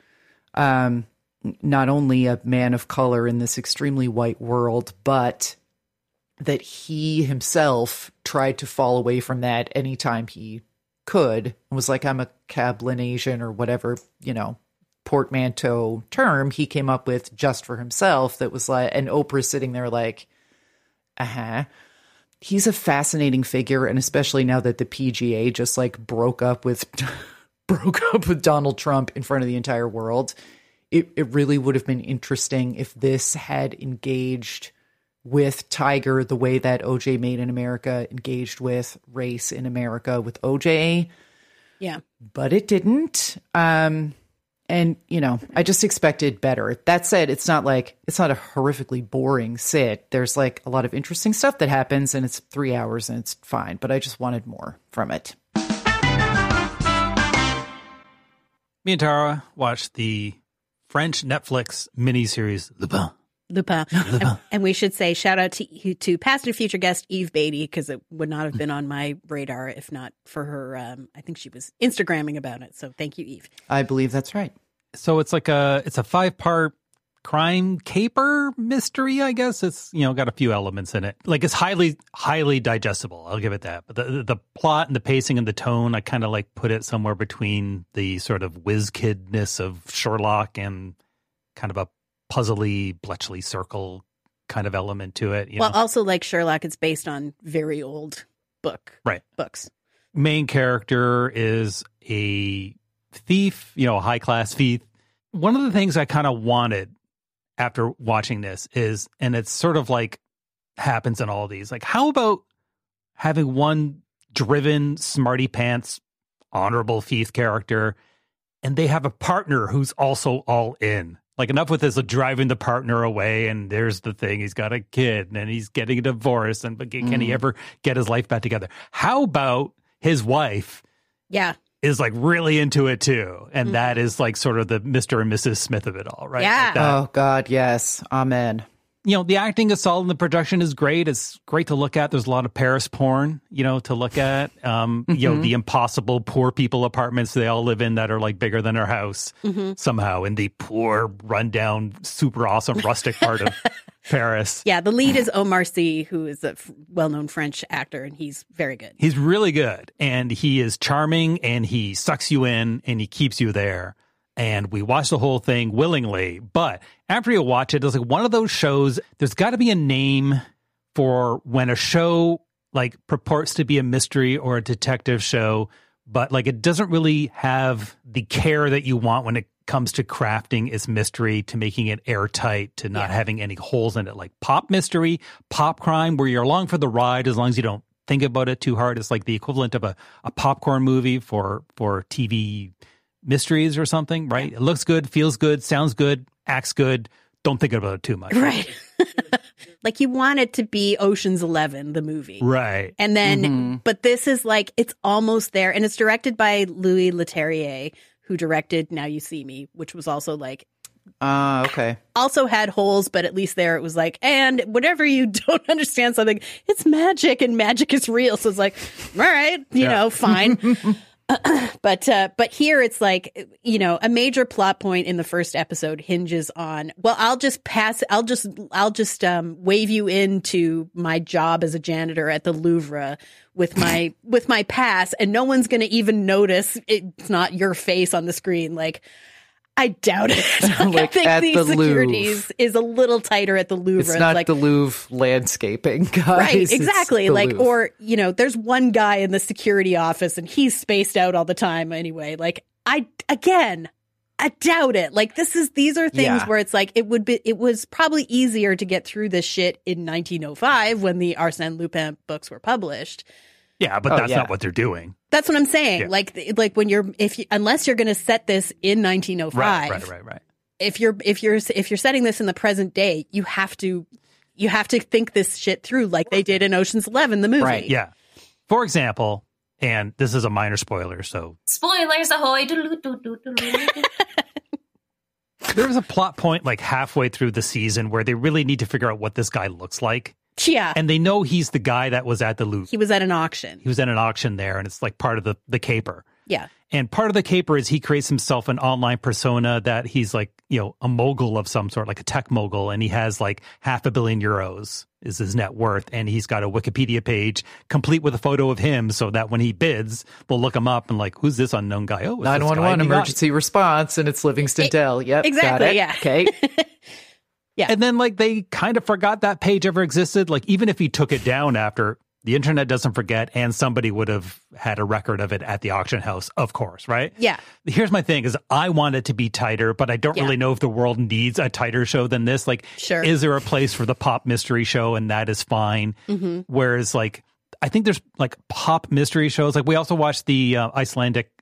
not only a man of color in this extremely white world, but that he himself tried to fall away from that anytime he could. It was like, I'm a Cablinasian or whatever, portmanteau term he came up with just for himself. That was like, and Oprah's sitting there like, He's a fascinating figure. And especially now that the PGA just like broke up with Donald Trump in front of the entire world. It really would have been interesting if this had engaged with Tiger the way that OJ Made in America engaged with race in America with OJ. Yeah. But it didn't. And And, I just expected better. That said, it's not a horrifically boring sit. There's like a lot of interesting stuff that happens, and it's 3 hours and it's fine. But I just wanted more from it. Me and Tara watched the French Netflix miniseries Lupin. And we should say shout out to past and future guest Eve Beatty, because it would not have been on my radar if not for her. I think she was Instagramming about it. So thank you, Eve. I believe that's right. So it's like it's a 5-part crime caper mystery, I guess. It's, got a few elements in it. Like, it's highly, highly digestible. I'll give it that. But the plot and the pacing and the tone, I kind of like put it somewhere between the sort of whiz-kidness of Sherlock and kind of a puzzly, Bletchley Circle kind of element to it. Also like Sherlock, it's based on very old books. Main character is a thief, a high-class thief. One of the things I kind of wanted after watching this is, and it's sort of like happens in all these, like, how about having one driven, smarty pants, honorable thief character, and they have a partner who's also all in? Like, enough with this, like, driving the partner away, and there's the thing, he's got a kid, and he's getting a divorce, but can he ever get his life back together? How about his wife is, like, really into it, too? And that is, like, sort of the Mr. and Mrs. Smith of it all, right? Yeah. Like, oh, God, yes. Amen. The acting is solid and the production is great. It's great to look at. There's a lot of Paris porn, to look at. The impossible poor people apartments they all live in that are like bigger than our house somehow in the poor, rundown, super awesome rustic part of Paris. Yeah, the lead is Omar Sy, who is a well-known French actor, and he's very good. He's really good, and he is charming, and he sucks you in, and he keeps you there. And we watched the whole thing willingly. But after you watch it, it's like one of those shows, there's got to be a name for when a show like purports to be a mystery or a detective show, but like it doesn't really have the care that you want when it comes to crafting its mystery, to making it airtight, to not having any holes in it. Like pop mystery, pop crime, where you're along for the ride as long as you don't think about it too hard. It's like the equivalent of a popcorn movie for TV mysteries or something, right? It looks good, feels good, sounds good, acts good. Don't think about it too much. Right. Like you want it to be Ocean's 11, the movie. Right. And then, but this is like, it's almost there. And it's directed by Louis Leterrier, who directed Now You See Me, which was also like, okay. Also had holes, but at least there it was like, and whenever you don't understand something, it's magic and magic is real. So it's like, all right, you know, fine. But here it's like, a major plot point in the first episode hinges on, well, I'll just wave you into my job as a janitor at the Louvre with my pass, and no one's going to even notice it's not your face on the screen. Like, I doubt it. Like I think the securities is a little tighter at the Louvre. It's not like the Louvre landscaping, guys. Right, exactly. Like, Louvre. Or, there's one guy in the security office and he's spaced out all the time anyway. Like, I doubt it. Like, these are things where it's like, it was probably easier to get through this shit in 1905 when the Arsène Lupin books were published. Yeah, but that's not what they're doing. That's what I'm saying. Yeah. Like when unless you're going to set this in 1905. Right. If you're setting this in the present day, you have to think this shit through like they did in Ocean's 11, the movie. Right. Yeah. For example, and this is a minor spoiler, so spoilers ahoy. There was a plot point like halfway through the season where they really need to figure out what this guy looks like. Yeah. And they know he's the guy that was at the Louvre. He was at an auction. He was at an auction there, and it's like part of the caper. Yeah. And part of the caper is he creates himself an online persona that he's like, a mogul of some sort, like a tech mogul, and he has like €500 million is his net worth, and he's got a Wikipedia page complete with a photo of him so that when he bids, they'll look him up and like, who's this unknown guy? Oh, it's 911 emergency response, and it's Livingston Dell. Yep, exactly. got it. Yeah. Okay. Yeah. And then like they kind of forgot that page ever existed. Like even if he took it down after, the internet doesn't forget, and somebody would have had a record of it at the auction house, of course, right? Yeah. Here's my thing is I want it to be tighter, but I don't really know if the world needs a tighter show than this. Like, sure. Is there a place for the pop mystery show? And that is fine. Whereas like, I think there's like pop mystery shows. Like we also watched the Icelandic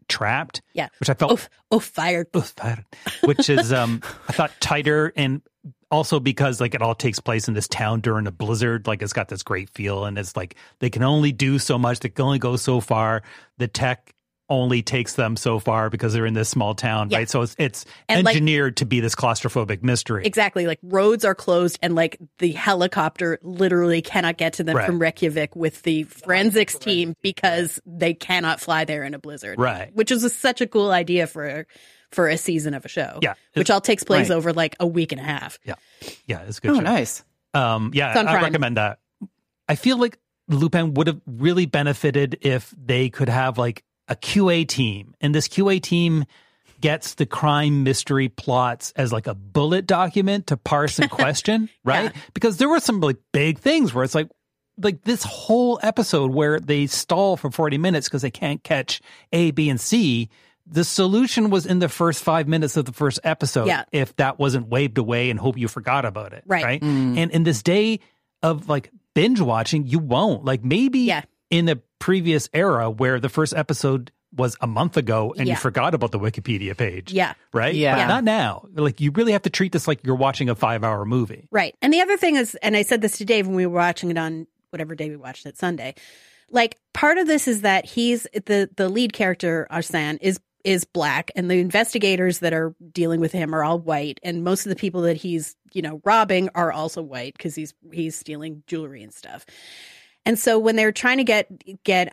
trapped. Yeah. Which I felt fired. Which is I thought tighter, and also because like it all takes place in this town during a blizzard. Like it's got this great feel, and it's like they can only do so much. They can only go so far. The tech only takes them so far because they're in this small town, right? So it's engineered to be this claustrophobic mystery. Exactly. Like roads are closed and like the helicopter literally cannot get to them from Reykjavik with the forensics team because they cannot fly there in a blizzard. Right. Which is such a cool idea for a season of a show. Yeah. Which all takes place over like a week and a half. Yeah. Yeah, it's a good Oh, show. nice. I recommend that. I feel like Lupin would have really benefited if they could have like a QA team, and this QA team gets the crime mystery plots as like a bullet document to parse and question, right? Yeah. Because there were some like big things where it's like this whole episode where they stall for 40 minutes because they can't catch A, B, and C. The solution was in the first 5 minutes of the first episode. Yeah. If that wasn't waved away and hope you forgot about it. Right. Mm. And in this day of like binge watching, you won't. Like maybe in the previous era where the first episode was a month ago and you forgot about the Wikipedia page. Yeah. Right? Yeah. But not now. Like you really have to treat this like you're watching a 5-hour movie. Right. And the other thing is, and I said this to Dave when we were watching it on whatever day we watched it, Sunday, like part of this is that he's the lead character, Arsène, is black, and the investigators that are dealing with him are all white, and most of the people that he's, robbing are also white because he's stealing jewelry and stuff. And so when they're trying to get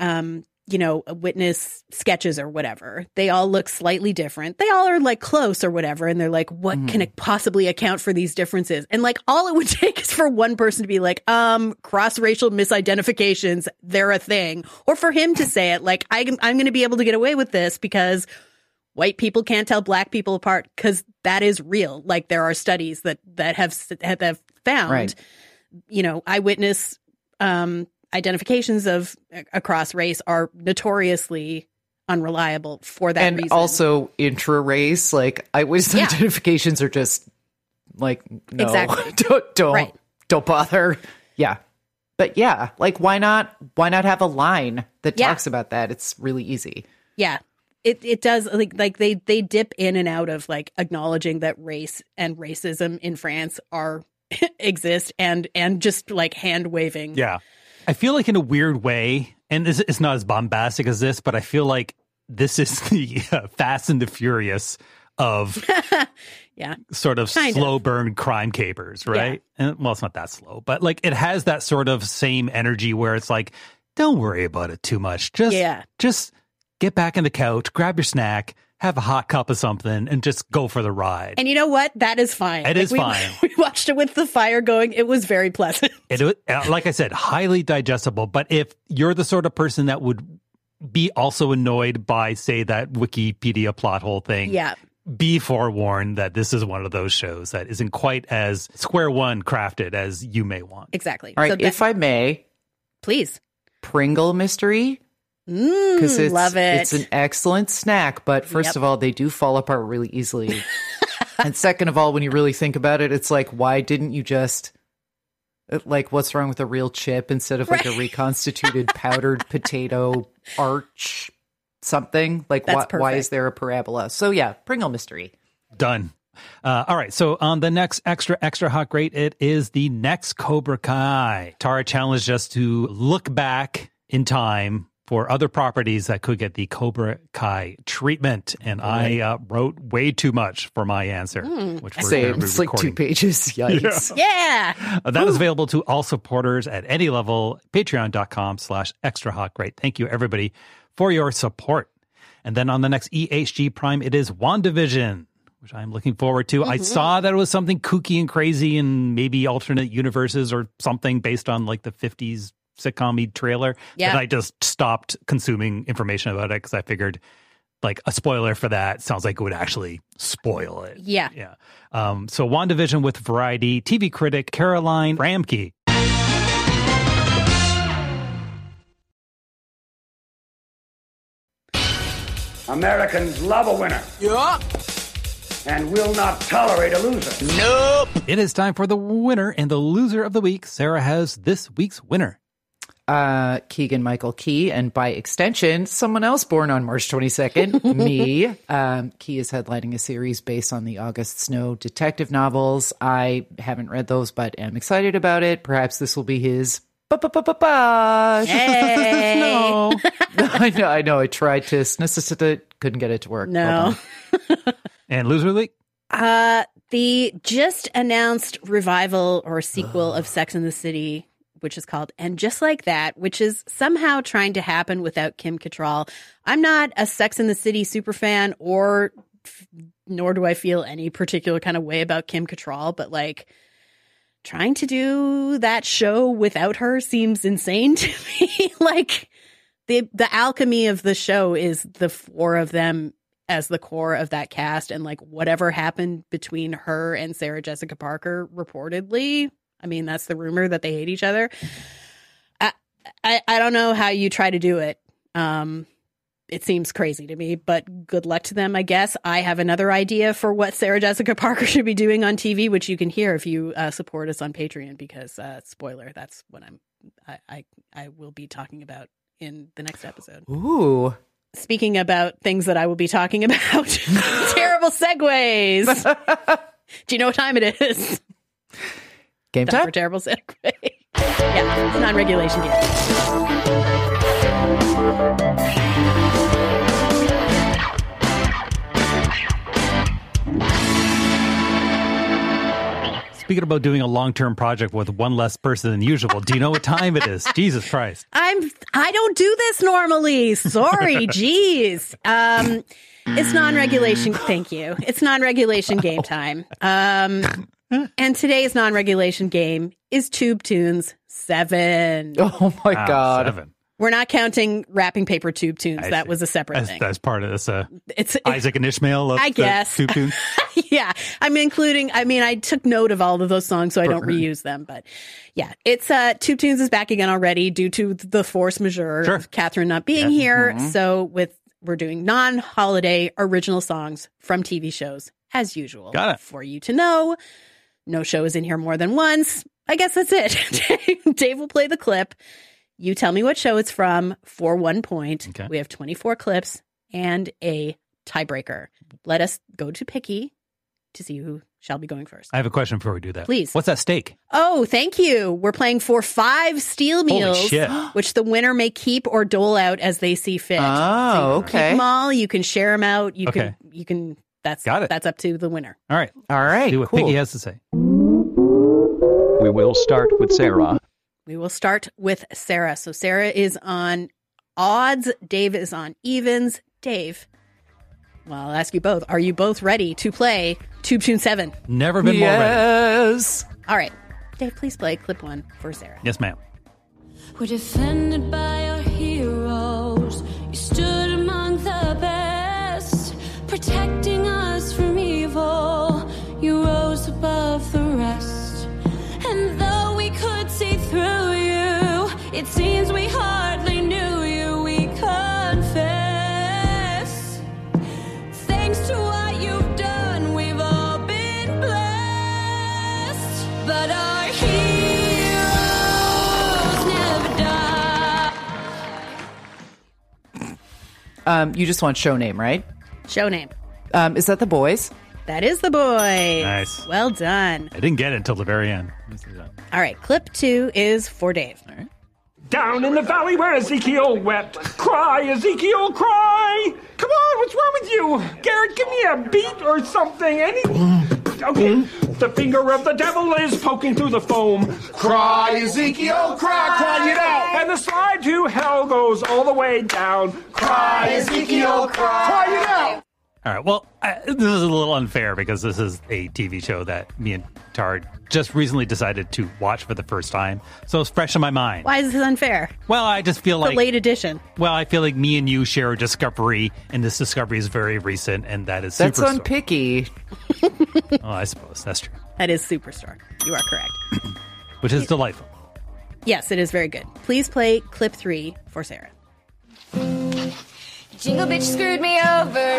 witness sketches or whatever, they all look slightly different. They all are like close or whatever, and they're like, what can it possibly account for these differences? And like all it would take is for one person to be like, cross-racial misidentifications, they're a thing. Or for him to say it like, I'm going to be able to get away with this because white people can't tell black people apart, because that is real. Like there are studies that have found, eyewitness identifications of across race are notoriously unreliable for that reason. And also intra-race, like eyewitness identifications are just like, no, exactly. don't bother. Yeah. But yeah, like why not have a line that talks about that? It's really easy. Yeah. It does like they dip in and out of like acknowledging that race and racism in France exist and just like hand waving. Yeah. I feel like in a weird way, and it's not as bombastic as this, but I feel like this is the Fast and the Furious of sort of slow burn crime capers, right? Yeah. And, well, it's not that slow, but like it has that sort of same energy where it's like, don't worry about it too much. Just get back on the couch, grab your snack, have a hot cup of something, and just go for the ride. And you know what? That is fine. It is fine. We watched it with the fire going. It was very pleasant. Like I said, highly digestible. But if you're the sort of person that would be also annoyed by, say, that Wikipedia plot hole thing, be forewarned that this is one of those shows that isn't quite as square one crafted as you may want. Exactly. All right, if I may. Please. Pringle mystery. Because love it. It's an excellent snack, but first of all, they do fall apart really easily. And second of all, when you really think about it, it's like, why didn't you just, like, what's wrong with a real chip instead of like a reconstituted powdered potato arch something? Like, why is there a parabola? So yeah, Pringle mystery. Done. All right. So on the next extra hot great, it is the next Cobra Kai. Tara challenged us to look back in time for other properties that could get the Cobra Kai treatment. And I wrote way too much for my answer. Which we're Same. It's like 2 pages. Yikes. Yeah. That is available to all supporters at any level. Patreon.com/extra hot great. Thank you, everybody, for your support. And then on the next EHG Prime, it is WandaVision, which I'm looking forward to. I saw that it was something kooky and crazy and maybe alternate universes or something based on like the 50s sitcom-y trailer. And I just stopped consuming information about it because I figured like a spoiler for that sounds like it would actually spoil it. Yeah. So WandaVision with Variety TV critic Caroline Ramke. Americans love a winner. Yeah. And will not tolerate a loser. Nope. It is time for the winner and the loser of the week. Sarah has this week's winner. Keegan-Michael Key, and by extension, someone else born on March 22nd, me. Key is headlining a series based on the August Snow detective novels. I haven't read those, but am excited about it. Perhaps this will be his... Hey. No. I know. I tried to couldn't get it to work. No. And Loser League? The just announced revival or sequel of Sex and the City, which is called And Just Like That, which is somehow trying to happen without Kim Cattrall. I'm not a Sex and the City super fan, nor do I feel any particular kind of way about Kim Cattrall, but like trying to do that show without her seems insane to me. Like the alchemy of the show is the four of them as the core of that cast, and like whatever happened between her and Sarah Jessica Parker, reportedly, I mean, that's the rumor that they hate each other. I don't know how you try to do it. It seems crazy to me, but good luck to them, I guess. I have another idea for what Sarah Jessica Parker should be doing on TV, which you can hear if you support us on Patreon, because spoiler, that's what I will be talking about in the next episode. Ooh. Speaking about things that I will be talking about, terrible segues. Do you know what time it is? Game time? For terrible segue. Yeah, it's non-regulation game. Speaking about doing a long-term project with one less person than usual, do you know what time it is? Jesus Christ. I don't do this normally. Sorry, geez. It's non-regulation. Thank you. It's non-regulation game time. And today's non-regulation game is Tube Tunes 7. Oh my God. 7. We're not counting wrapping paper Tube Tunes. That was a separate thing. That's part of this. It's Isaac and Ishmael of I guess. Tube Tunes. Yeah. I took note of all of those songs so I don't reuse them. But yeah, it's Tube Tunes is back again already due to the force majeure of Catherine not being here. Mm-hmm. So we're doing non-holiday original songs from TV shows as usual. Got it. For you to know. No show is in here more than once. I guess that's it. Dave will play the clip. You tell me what show it's from for 1 point. Okay. We have 24 clips and a tiebreaker. Let us go to Picky to see who shall be going first. I have a question before we do that. Please. What's that stake? Oh, thank you. We're playing for 5 steel meals, Holy shit. which the winner may keep or dole out as they see fit. Oh, so okay. Keep them all. You can share them out. You Okay. can. That's Got it. That's up to the winner. All right. See what cool. Piggy has to say. We will start with Sarah. We will start with Sarah. So Sarah is on odds. Dave is on evens. Dave, well, I'll ask you both. Are you both ready to play Tube Tune 7? Never been more ready. Yes. All right. Dave, please play clip 1 for Sarah. Yes, ma'am. We're defended by our heroes. You stood among the best, protecting us from evil. You rose above the rest. And though we could see through you, it seems we hardly knew you. We confess. Thanks to what you've done, we've all been blessed. But our heroes never die. You just want show name, right? Show name. Is that The Boys? That is The Boys. Nice. Well done. I didn't get it until the very end. All right. Clip 2 is for Dave. All right. Down in the valley where Ezekiel wept. Cry, Ezekiel, cry! Come on, what's wrong with you? Garrett, give me a beat or something. Okay. The finger of the devil is poking through the foam. Cry, Ezekiel, cry! Cry it out! And the slide to hell goes all the way down. Cry, Ezekiel, cry! Cry it out! All right. Well, this is a little unfair because this is a TV show that me and Tara just recently decided to watch for the first time. So it's fresh in my mind. Why is this unfair? Well, I just feel The like... late edition. Well, I feel like me and you share a discovery, and this discovery is very recent, and that is That's Superstore. on Picky. Oh, I suppose. That's true. That is Superstore. You are correct. Which is delightful. Yes, it is very good. Please play clip 3 for Sarah. Jingle bitch screwed me over.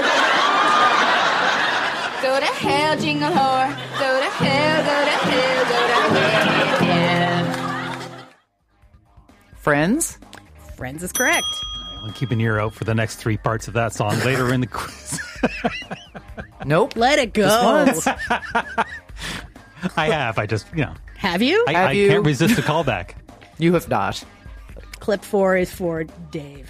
Go to hell, jingle whore. Go to hell, go to hell, go to hell, hell. Friends? Friends is correct. I'm keeping your ear out for the next 3 parts of that song later in the quiz. Nope. Let it go. Just once. I have. I just, Have you? I can't resist a callback. You have not. Clip 4 is for Dave.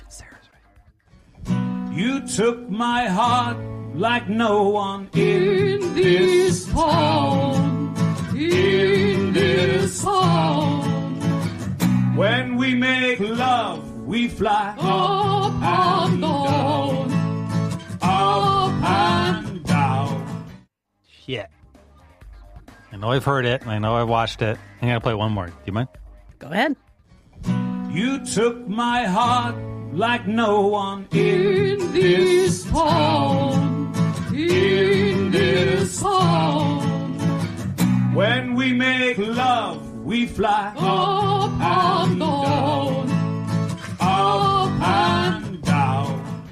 You took my heart like no one in this town. In this town. When we make love, we fly up and down. Up and down. Shit. I know I've heard it, and I know I've watched it. I'm going to play one more. Do you mind? Go ahead. You took my heart like no one in this town. In this town. When we make love, we fly up and down. Up and down.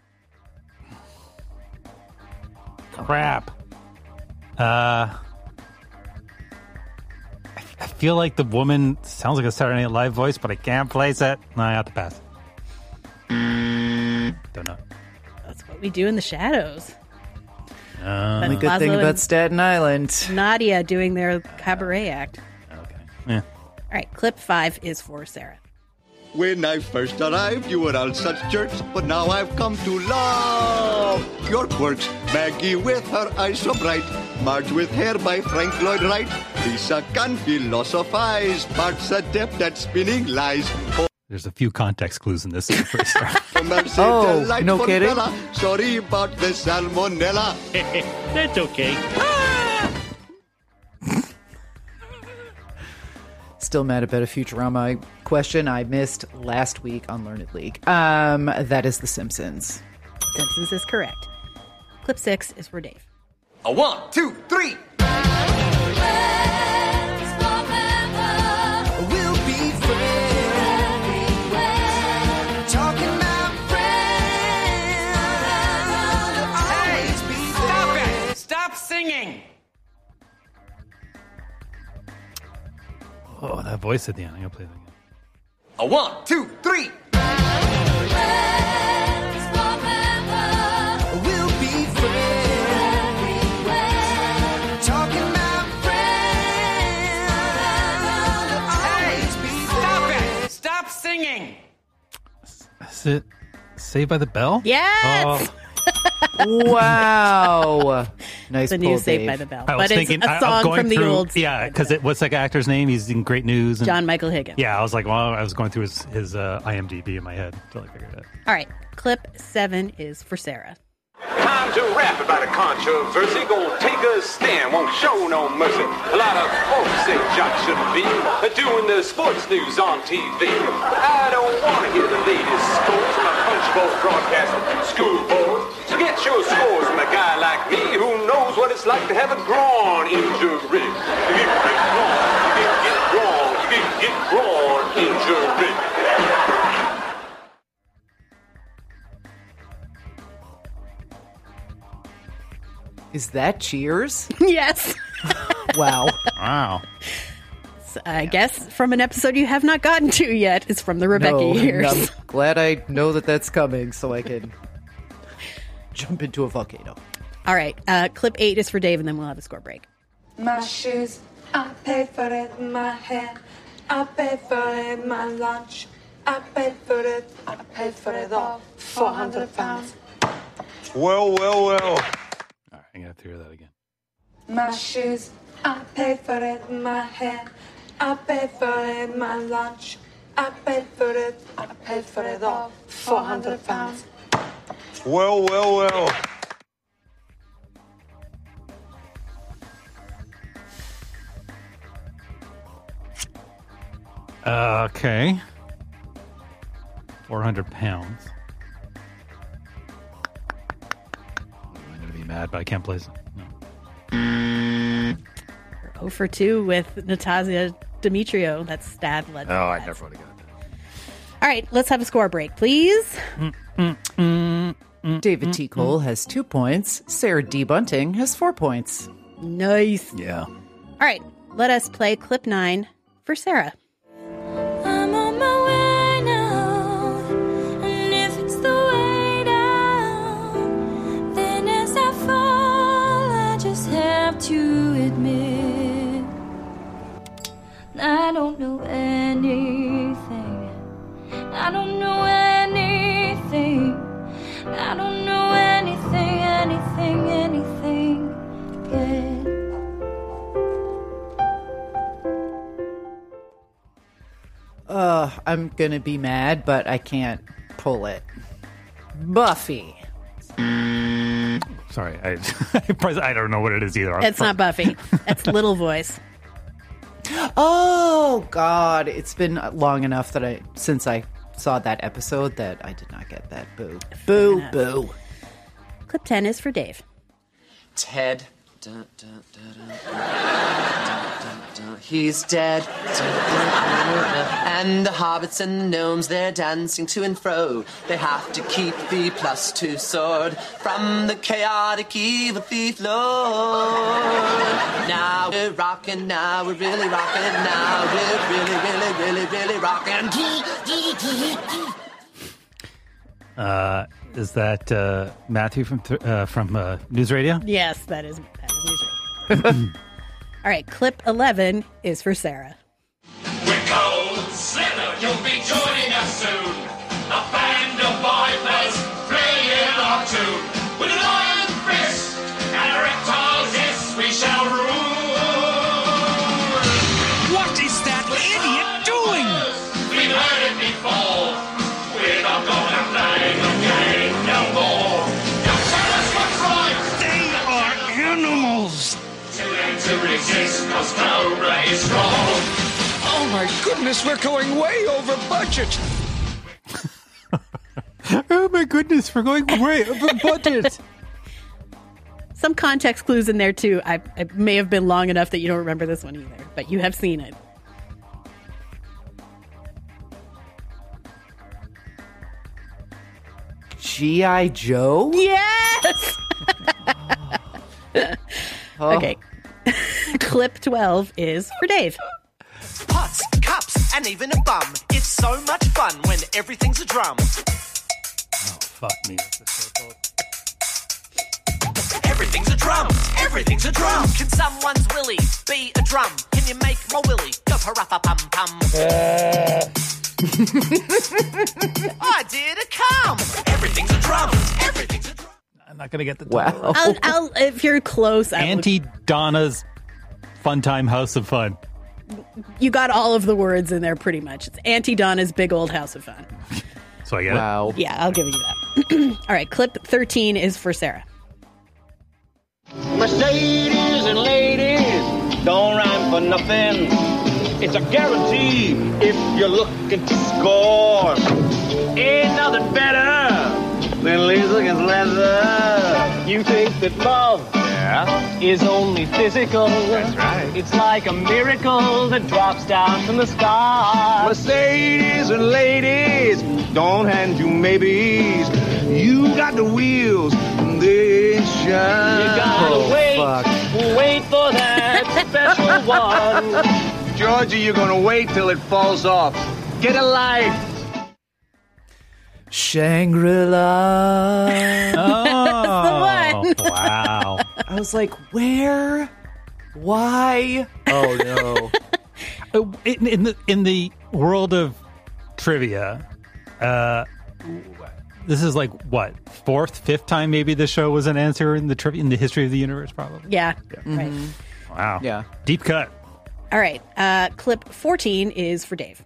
Crap. I feel like the woman sounds like a Saturday Night Live voice, but I can't place it. No, I have to pass. Don't know. That's what we do in the shadows. The good thing about Staten Island. Nadia doing their cabaret act. Okay. Yeah. All right, clip 5 is for Sarah. When I first arrived, you were all such jerks, but now I've come to love your quirks. Maggie with her eyes so bright, Marge with hair by Frank Lloyd Wright, Lisa can philosophize, Bart's adept at spinning lies. There's a few context clues in this. Oh, no kidding? Fella. Sorry about the salmonella. That's okay. Still mad about a Futurama question I missed last week on Learned League. That is The Simpsons. Simpsons is correct. Clip 6 is for Dave. A 1, 2, 3. Singing. Oh, that voice at the end. I'm going to play that again. A 1, 2, 3. We'll be friends. Talking about friends. Stop it. Stop singing. Is it Saved by the Bell? Yes. Oh. Wow. Nice the pull, new Saved Dave. by the Bell. I was But thinking, it's a song going from the through, old. yeah, because what's that actor's name? He's in Great News. And, John Michael Higgins. Yeah, I was like, well, I was going through his IMDb in my head until I figured it out. All right, clip 7 is for Sarah. Time to rap about a controversy. Gonna take a stand, won't show no mercy. A lot of folks say Jock shouldn't be doing the sports news on TV. I don't want to hear the latest scores from a punchbowl broadcasting school board. So get your scores from a guy like me who knows what it's like to have a groin injury. You can get groin, you can get groin injury. Is that Cheers? Yes. Wow. Wow. So I guess from an episode you have not gotten to yet. It's from the Rebecca years. I'm glad I know that that's coming so I can jump into a volcano. All right, clip 8 is for Dave, and then we'll have a score break. My shoes, I paid for it. My hair, I paid for it. My lunch, I paid for it. I paid for it all. 400 pounds. Well. All right, I'm going to have to hear that again. My shoes, I paid for it. My hair, I paid for it. My lunch, I paid for it. I paid for it all. 400 pounds. Well. Okay. 400 pounds. I'm going to be mad, but I can't place it. No. 0 for 2 with Natasha Demetrio. That's Stad Led. Oh, I never would have got that. All right, let's have a score break, please. David T. Cole has 2 points. Sarah D. Bunting has 4 points. Nice. Yeah. All right, let us play clip 9 for Sarah. I'm on my way. admit I don't know anything. I don't know anything. I don't know anything yet. I'm gonna be mad, but I can't pull it. Buffy. Sorry, I don't know what it is either. It's not Buffy. That's Little Voice. Oh God! It's been long enough that since I saw that episode that I did not get that. Boo, boo, boo. Clip 10 is for Dave. Ted. He's dead. And the hobbits and the gnomes, they're dancing to and fro. They have to keep the +2 sword from the chaotic evil thief lord. Now we're rocking, now we're really rocking, now we're really rocking. Is that Matthew from News Radio? Yes, that is News Radio. All right, clip 11 is for Sarah. We're cold Slither, you'll be joining us soon. A band of vipers playing our tune. With an iron fist and a reptile's hiss, we shall rule. What is that idiot doing? We've heard it before. We're not gonna play the game no more. Now tell us what's right. They are animals. To resist, 'cause Cobra is strong. Oh my goodness, we're going way over budget. Oh my goodness, we're going way over budget. Some context clues in there too. I may have been long enough that you don't remember this one either, but you have seen it. G.I. Joe? Yes! Okay. Clip 12 is for Dave. Pots, cups, and even a bum. It's so much fun when everything's a drum. Oh, fuck me. Everything's a drum. Everything's a drum. Can someone's willy be a drum? Can you make my willy go pa-ra-pa-pum-pum? I did a cum. Everything's a drum. Everything's a drum. I'm not going to get the wow. I'll if you're close. Auntie Donna's Fun Time House of Fun. You got all of the words in there pretty much. It's Auntie Donna's Big Old House of Fun. So I get it? Yeah, I'll give you that. All right, clip 13 is for Sarah. Mercedes and ladies don't rhyme for nothing. It's a guarantee if you're looking to score. Ain't nothing better than Lisa against leather. You think that love is only physical. That's right. It's like a miracle that drops down from the sky. Mercedes and ladies don't hand you maybes. You got the wheels, they shine. You gotta wait for that special one. Georgie, you're gonna wait till it falls off. Get a life. Shangri-La. Oh, wow. I was like, where? Why? Oh, no. In the world of trivia, this is like, what, 4th, 5th time maybe the show was an answer in the trivia in the history of the universe, probably? Yeah. Right. Wow. Yeah. Deep cut. All right. Clip 14 is for Dave.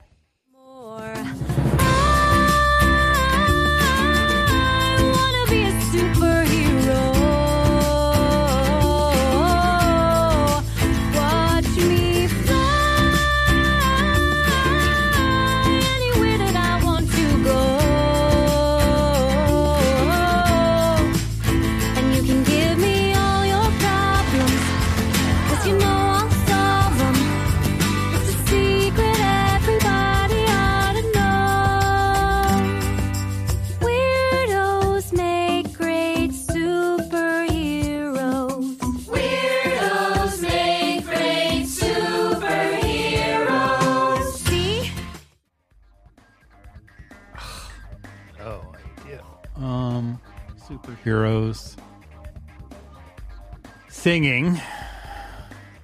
Superheroes singing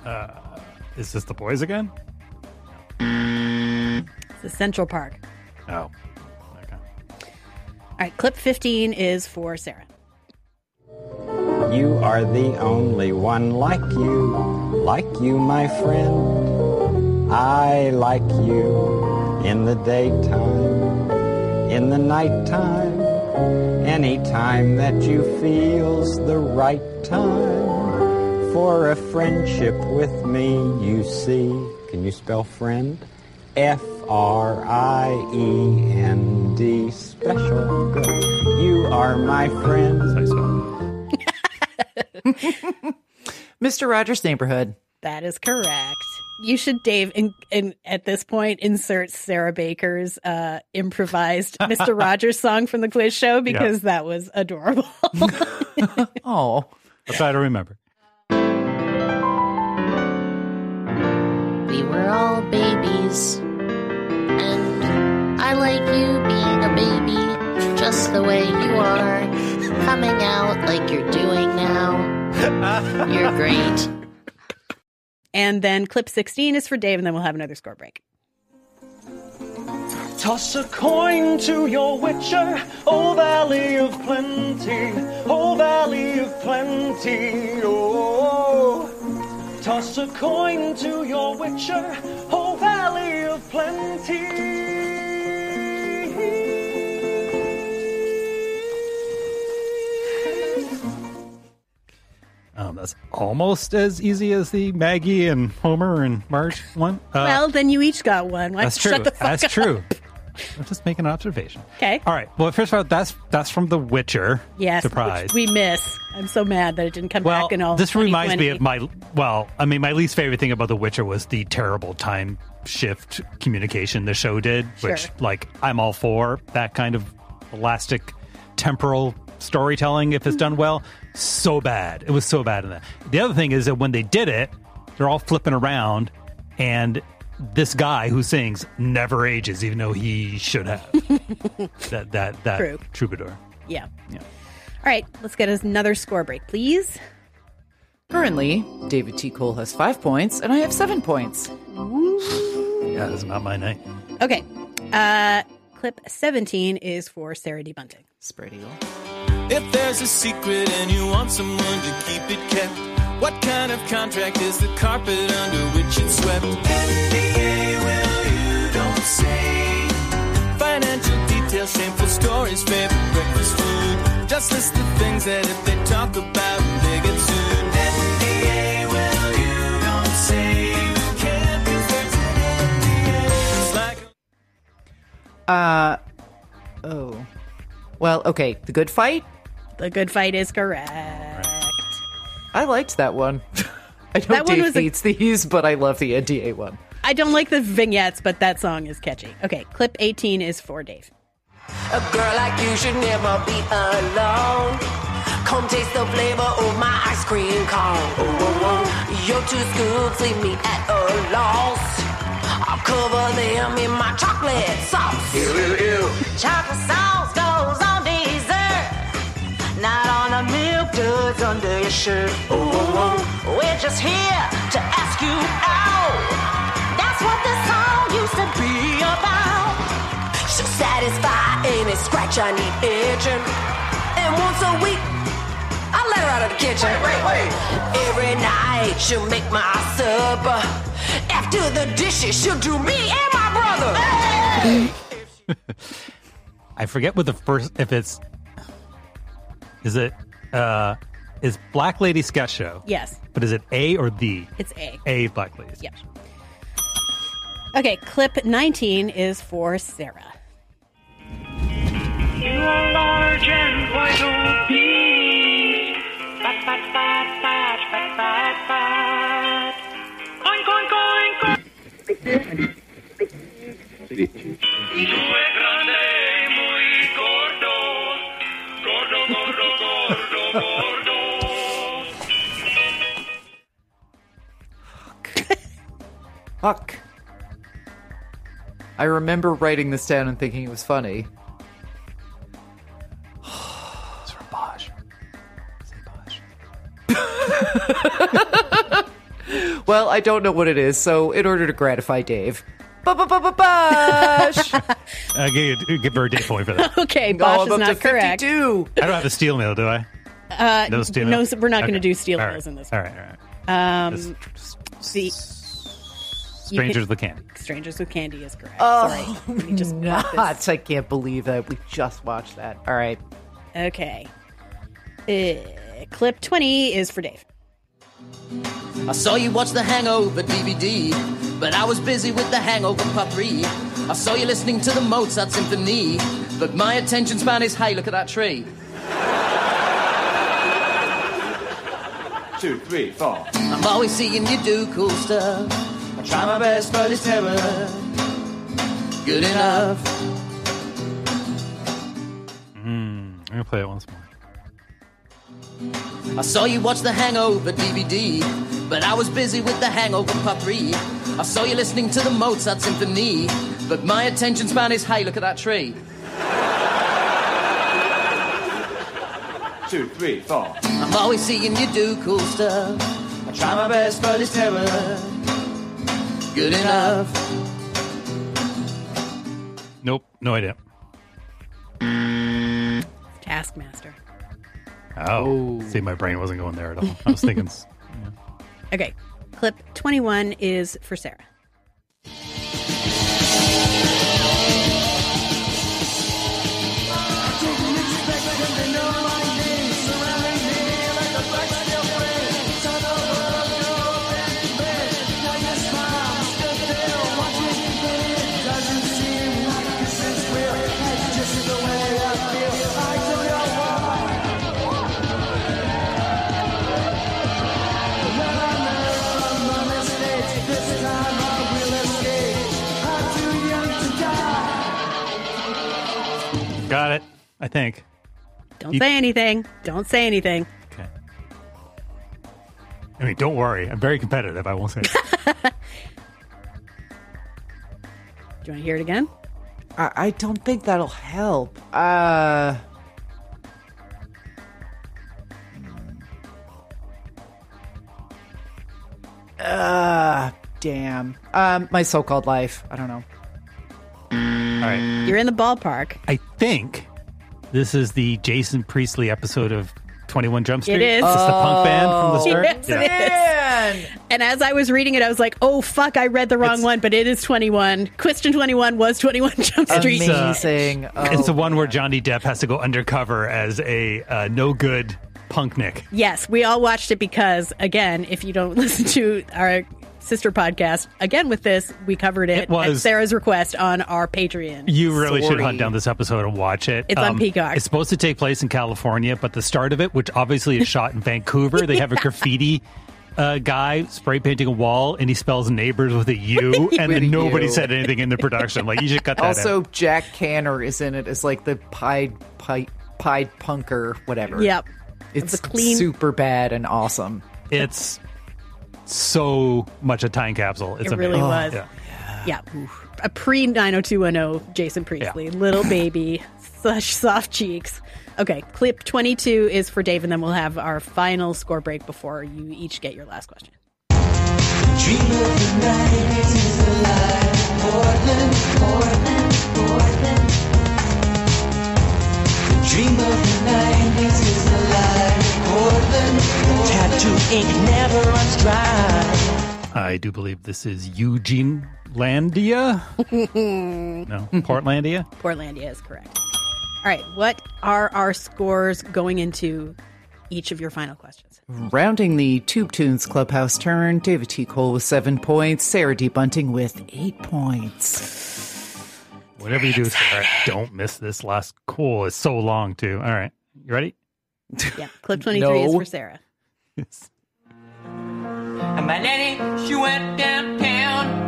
Is this The Boys again? It's the Central Park. Oh. All right, clip 15 is for Sarah. You are the only one like you, my friend. I like you in the daytime, in the nighttime, anytime that you feel's the right time for a friendship with me, you see. Can you spell friend? F-R-I-E-N-D, special. Good. You are my friend. Mr. Rogers' Neighborhood. That is correct. You should, Dave, in at this point, insert Sarah Baker's improvised Mr. Rogers song from the quiz show because that was adorable. Oh. I'll try to remember. We were all babies, and I like you being a baby, just the way you are, coming out like you're doing now. You're great. And then clip 16 is for Dave, and then we'll have another score break. Toss a coin to your witcher, oh valley of plenty, oh valley of plenty, oh. Toss a coin to your witcher, oh valley of plenty. That's almost as easy as the Maggie and Homer and Marge one. Well, then you each got one. Why That's true. Shut the fuck That's up. true. I'm just making an observation. Okay. All right. Well, first of all, that's from The Witcher. Yes. Surprise. Which we miss. I'm so mad that it didn't come back in all. This reminds me of 2020. my least favorite thing about The Witcher was the terrible time shift communication the show did, which, I'm all for that kind of elastic temporal storytelling if it's done well. So bad. It was so bad in that. The other thing is that when they did it, they're all flipping around, and this guy who sings never ages, even though he should have. that True. troubadour. Yeah. All right, let's get another score break, please. Currently, David T. Cole has 5 points, and I have 7 points. Yeah, that's not my night. Okay. Clip 17 is for Sarah D. Bunting. Spread eagle. If there's a secret and you want someone to keep it kept, what kind of contract is the carpet under which it's swept? NDA, well, you don't say. Financial details, shameful stories, favorite breakfast food. Just list the things that if they talk about, they get sued. NDA, well, you don't say. You can't be friends with NDA. It's like Oh. Well, okay. The Good Fight? The Good Fight is correct. I liked that one. I know Dave hates these, but I love the NDA one. I don't like the vignettes, but that song is catchy. Okay, clip 18 is for Dave. A girl like you should never be alone. Come taste the flavor of my ice cream cone. Your 2 scoops leave me at a loss. I'll cover them in my chocolate sauce. Ew, ew, ew. Chocolate sauce goes on dessert, not on the milk duds under your shirt. We're just here to ask you out. That's what this song used to be about. She'll satisfy any scratch I need itching, and once a week I let her out of the kitchen. Wait. Every night she'll make my supper. After the dishes, she'll do me and my brother. Hey! I forget what the first, if it's, is Black Lady Sketch Show? Yes. But is it A or the? It's A. A Black Lady Sketch Yep. Okay, clip 19 is for Sarah. You are large and vital beast. Fat, fat, fat, fat, fat, fat, fat. Oink, oink, oink, oink. Tú es grande, muy gordo. Gordo, gordo, gordo, gordo. Huck. I remember writing this down and thinking it was funny. It's from Bosch. Say Bosch. Well, I don't know what it is, so in order to gratify Dave, Bosh! Give her a day point for that. Okay, Bosh is not correct. 52. I don't have a steel mill, do I? No steel No, mill? we're not going to Okay. do steel All mills right. in this All one. right. Strangers with Candy. Strangers with Candy is correct. Oh, Sorry. We just brought nuts. I can't believe that. We just watched that. All right. Okay. Clip 20 is for Dave. I saw you watch the Hangover DVD, but I was busy with the Hangover Part 3. I saw you listening to the Mozart Symphony, but my attention span is hey, look at that tree. 2, 3, 4. I'm always seeing you do cool stuff. I try my best, but it's never good enough. I'm going to play it once more. I saw you watch the Hangover DVD, but I was busy with the Hangover Part 3. I saw you listening to the Mozart Symphony, but my attention span is hey, look at that tree. 2, 3, 4. I'm always seeing you do cool stuff. I try my best, but it's never good enough. Nope, no idea. Taskmaster. Oh, see, my brain wasn't going there at all. I was thinking. Okay. Clip 21 is for Sarah. Got it, I think. Don't say anything. Don't say anything. Okay. I mean, don't worry. I'm very competitive. I won't say it. Do you want to hear it again? I don't think that'll help. Damn. My so-called life. I don't know. All right. You're in the ballpark. I think this is the Jason Priestley episode of 21 Jump Street. It is. Is this the punk band from the start? Yes, it is. And as I was reading it, I was like, oh, fuck, I read the wrong one, but it is 21. Question 21 was 21 Jump Street. Amazing. It's the one where Johnny Depp has to go undercover as a no-good punknik. Yes, we all watched it because, again, if you don't listen to our sister podcast, again with this, we covered it at Sarah's request on our Patreon. You really should hunt down this episode and watch it. It's on Peacock. It's supposed to take place in California, but the start of it, which obviously is shot in Vancouver, they have a graffiti guy spray painting a wall, and he spells neighbors with a U, and then nobody said anything in the production. Like, you should cut that Also, out. Jack Canner is in it as like the Pied Punker, whatever. Yep. It's the clean, super bad and awesome. It's so much a time capsule. It's it really amazing. was. Yeah. A pre 90210 Jason Priestley, little baby, such soft cheeks. Okay, clip 22 is for Dave, and then we'll have our final score break before you each get your last question. Dream of the night is alive. Portland, Portland, Portland. The dream of the 90s is alive. Portland, Portland. Tattoo ink never runs dry. I do believe this is Eugene-landia. No, Portlandia? Portlandia is correct. All right, what are our scores going into each of your final questions? Rounding the Tube Tunes Clubhouse turn, David T. Cole with 7 points, Sarah D. Bunting with 8 points. Whatever you do, Sarah, don't miss this last call. It's so long, too. All right. You ready? Yeah, clip 23 is for Sarah. And my nanny, she went downtown.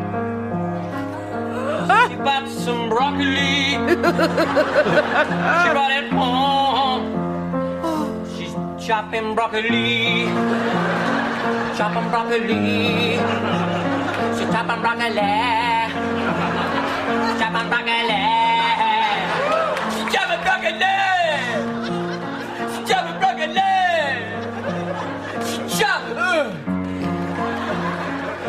She bought some broccoli. She brought it home. She's chopping broccoli. Chopping broccoli. She's chopping broccoli. Chopping broccoli. She's chopping broccoli. She's chopping broccoli. She's chopping.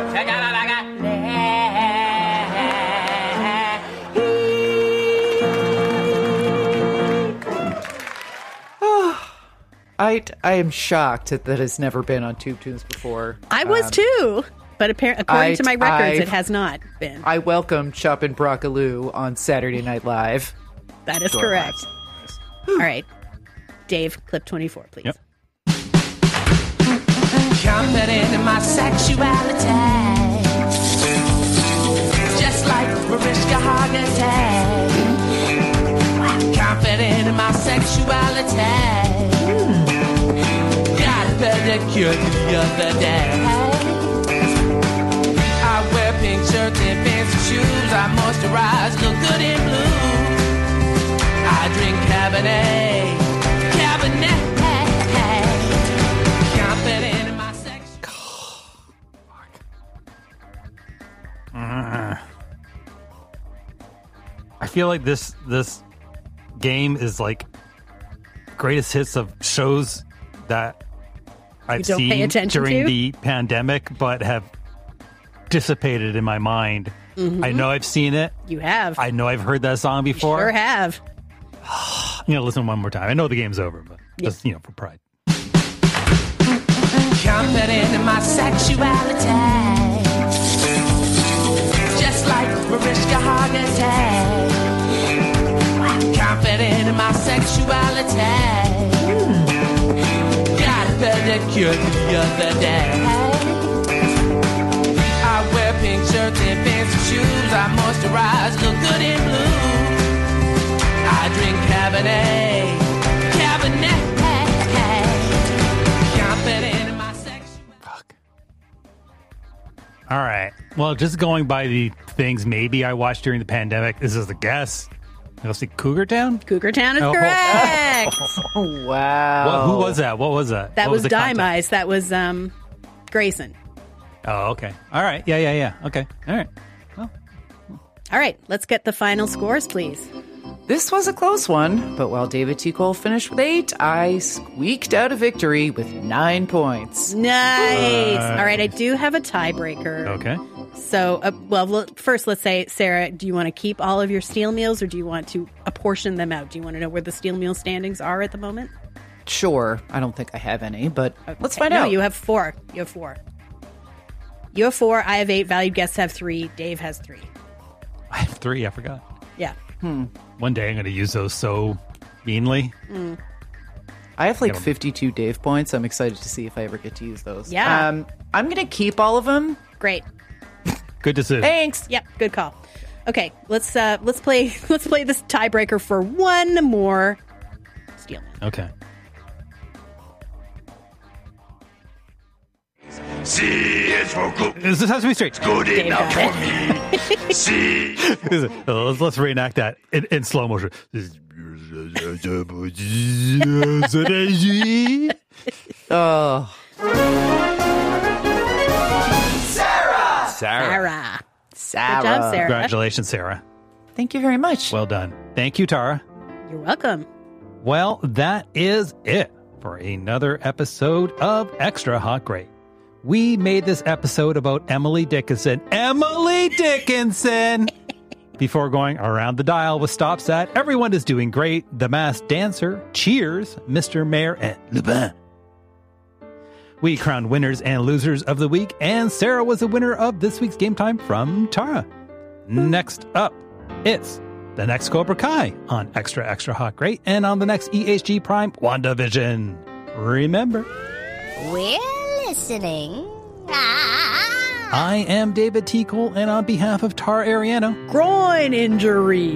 I am shocked that has never been on Tube Tunes before. I was too, but according to my records, it has not been. I welcome Choppin' Brockaloo on Saturday Night Live. That is correct. All right. Dave, clip 24, please. Yep. Confident in my sexuality, just like Mariska Hargitay. Confident in my sexuality, got a pedicure the other day. I wear pink shirts and fancy shoes, I moisturize, look good in blue. I drink Cabernet, confident in my I feel like this game is like greatest hits of shows that I've seen during the pandemic, but have dissipated in my mind. Mm-hmm. I know I've seen it. You have. I know I've heard that song before. You sure have. Listen one more time. I know the game's over, but just, for pride. Confident in my sexuality, just like Mariska Hargitay. Confident in my sexuality, got a pedicure the other day. I wear pink shirts and fancy shoes, I moisturize, look good in blue. I drink Cabernet, confident in my sexuality. All right. Well, just going by the things maybe I watched during the pandemic, this is a guess. I'll see Cougar Town? Cougar Town is correct. Oh, wow. Who was that? What was that? That was Dime content? Eyes. That was Grayson. Oh, okay. All right. Yeah. Okay. All right. Well. All right. Let's get the final scores, please. This was a close one, but while David T. Cole finished with 8, I squeaked out a victory with 9 points. Nice. All right. I do have a tiebreaker. Okay. So, first, let's say, Sarah, do you want to keep all of your steel meals or do you want to apportion them out? Do you want to know where the steel meal standings are at the moment? Sure. I don't think I have any, but let's find out. out. No, you have 4. You have 4. I have 8. Valued guests have 3. Dave has 3. I have 3. I forgot. Yeah. One day I'm going to use those so meanly. I have 52 Dave points. I'm excited to see if I ever get to use those. Yeah. I'm going to keep all of them. Great. Good decision. Thanks. Yep. Good call. Okay. Let's play this tiebreaker for one more steel man. Okay. C is for good. This has to be straight. Good enough for me. C. Let's reenact that in slow motion. Oh. Sarah. Sarah. Good job, Sarah. Congratulations, Sarah. Thank you very much. Well done. Thank you, Tara. You're welcome. Well, that is it for another episode of Extra Hot Great. We made this episode about Emily Dickinson. Emily Dickinson! Before going around the dial with stops at Everyone is Doing Great, The Masked Dancer, Cheers, Mr. Mayor, and Le Bain. We crowned winners and losers of the week, and Sarah was the winner of this week's Game Time from Tara. Next up, it's the next Cobra Kai on Extra Extra Hot Great, and on the next EHG Prime, WandaVision. Remember, we're listening. I am David T. Cole, and on behalf of Tara Ariano, groin injury.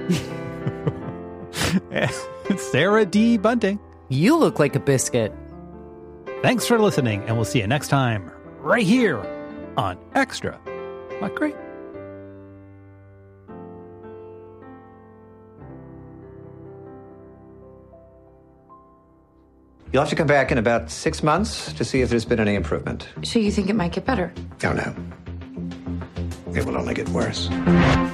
Sarah D. Bunting. You look like a biscuit. Thanks for listening, and we'll see you next time, right here on Extra Hot Great. You'll have to come back in about 6 months to see if there's been any improvement. So you think it might get better? Oh, no. It will only get worse.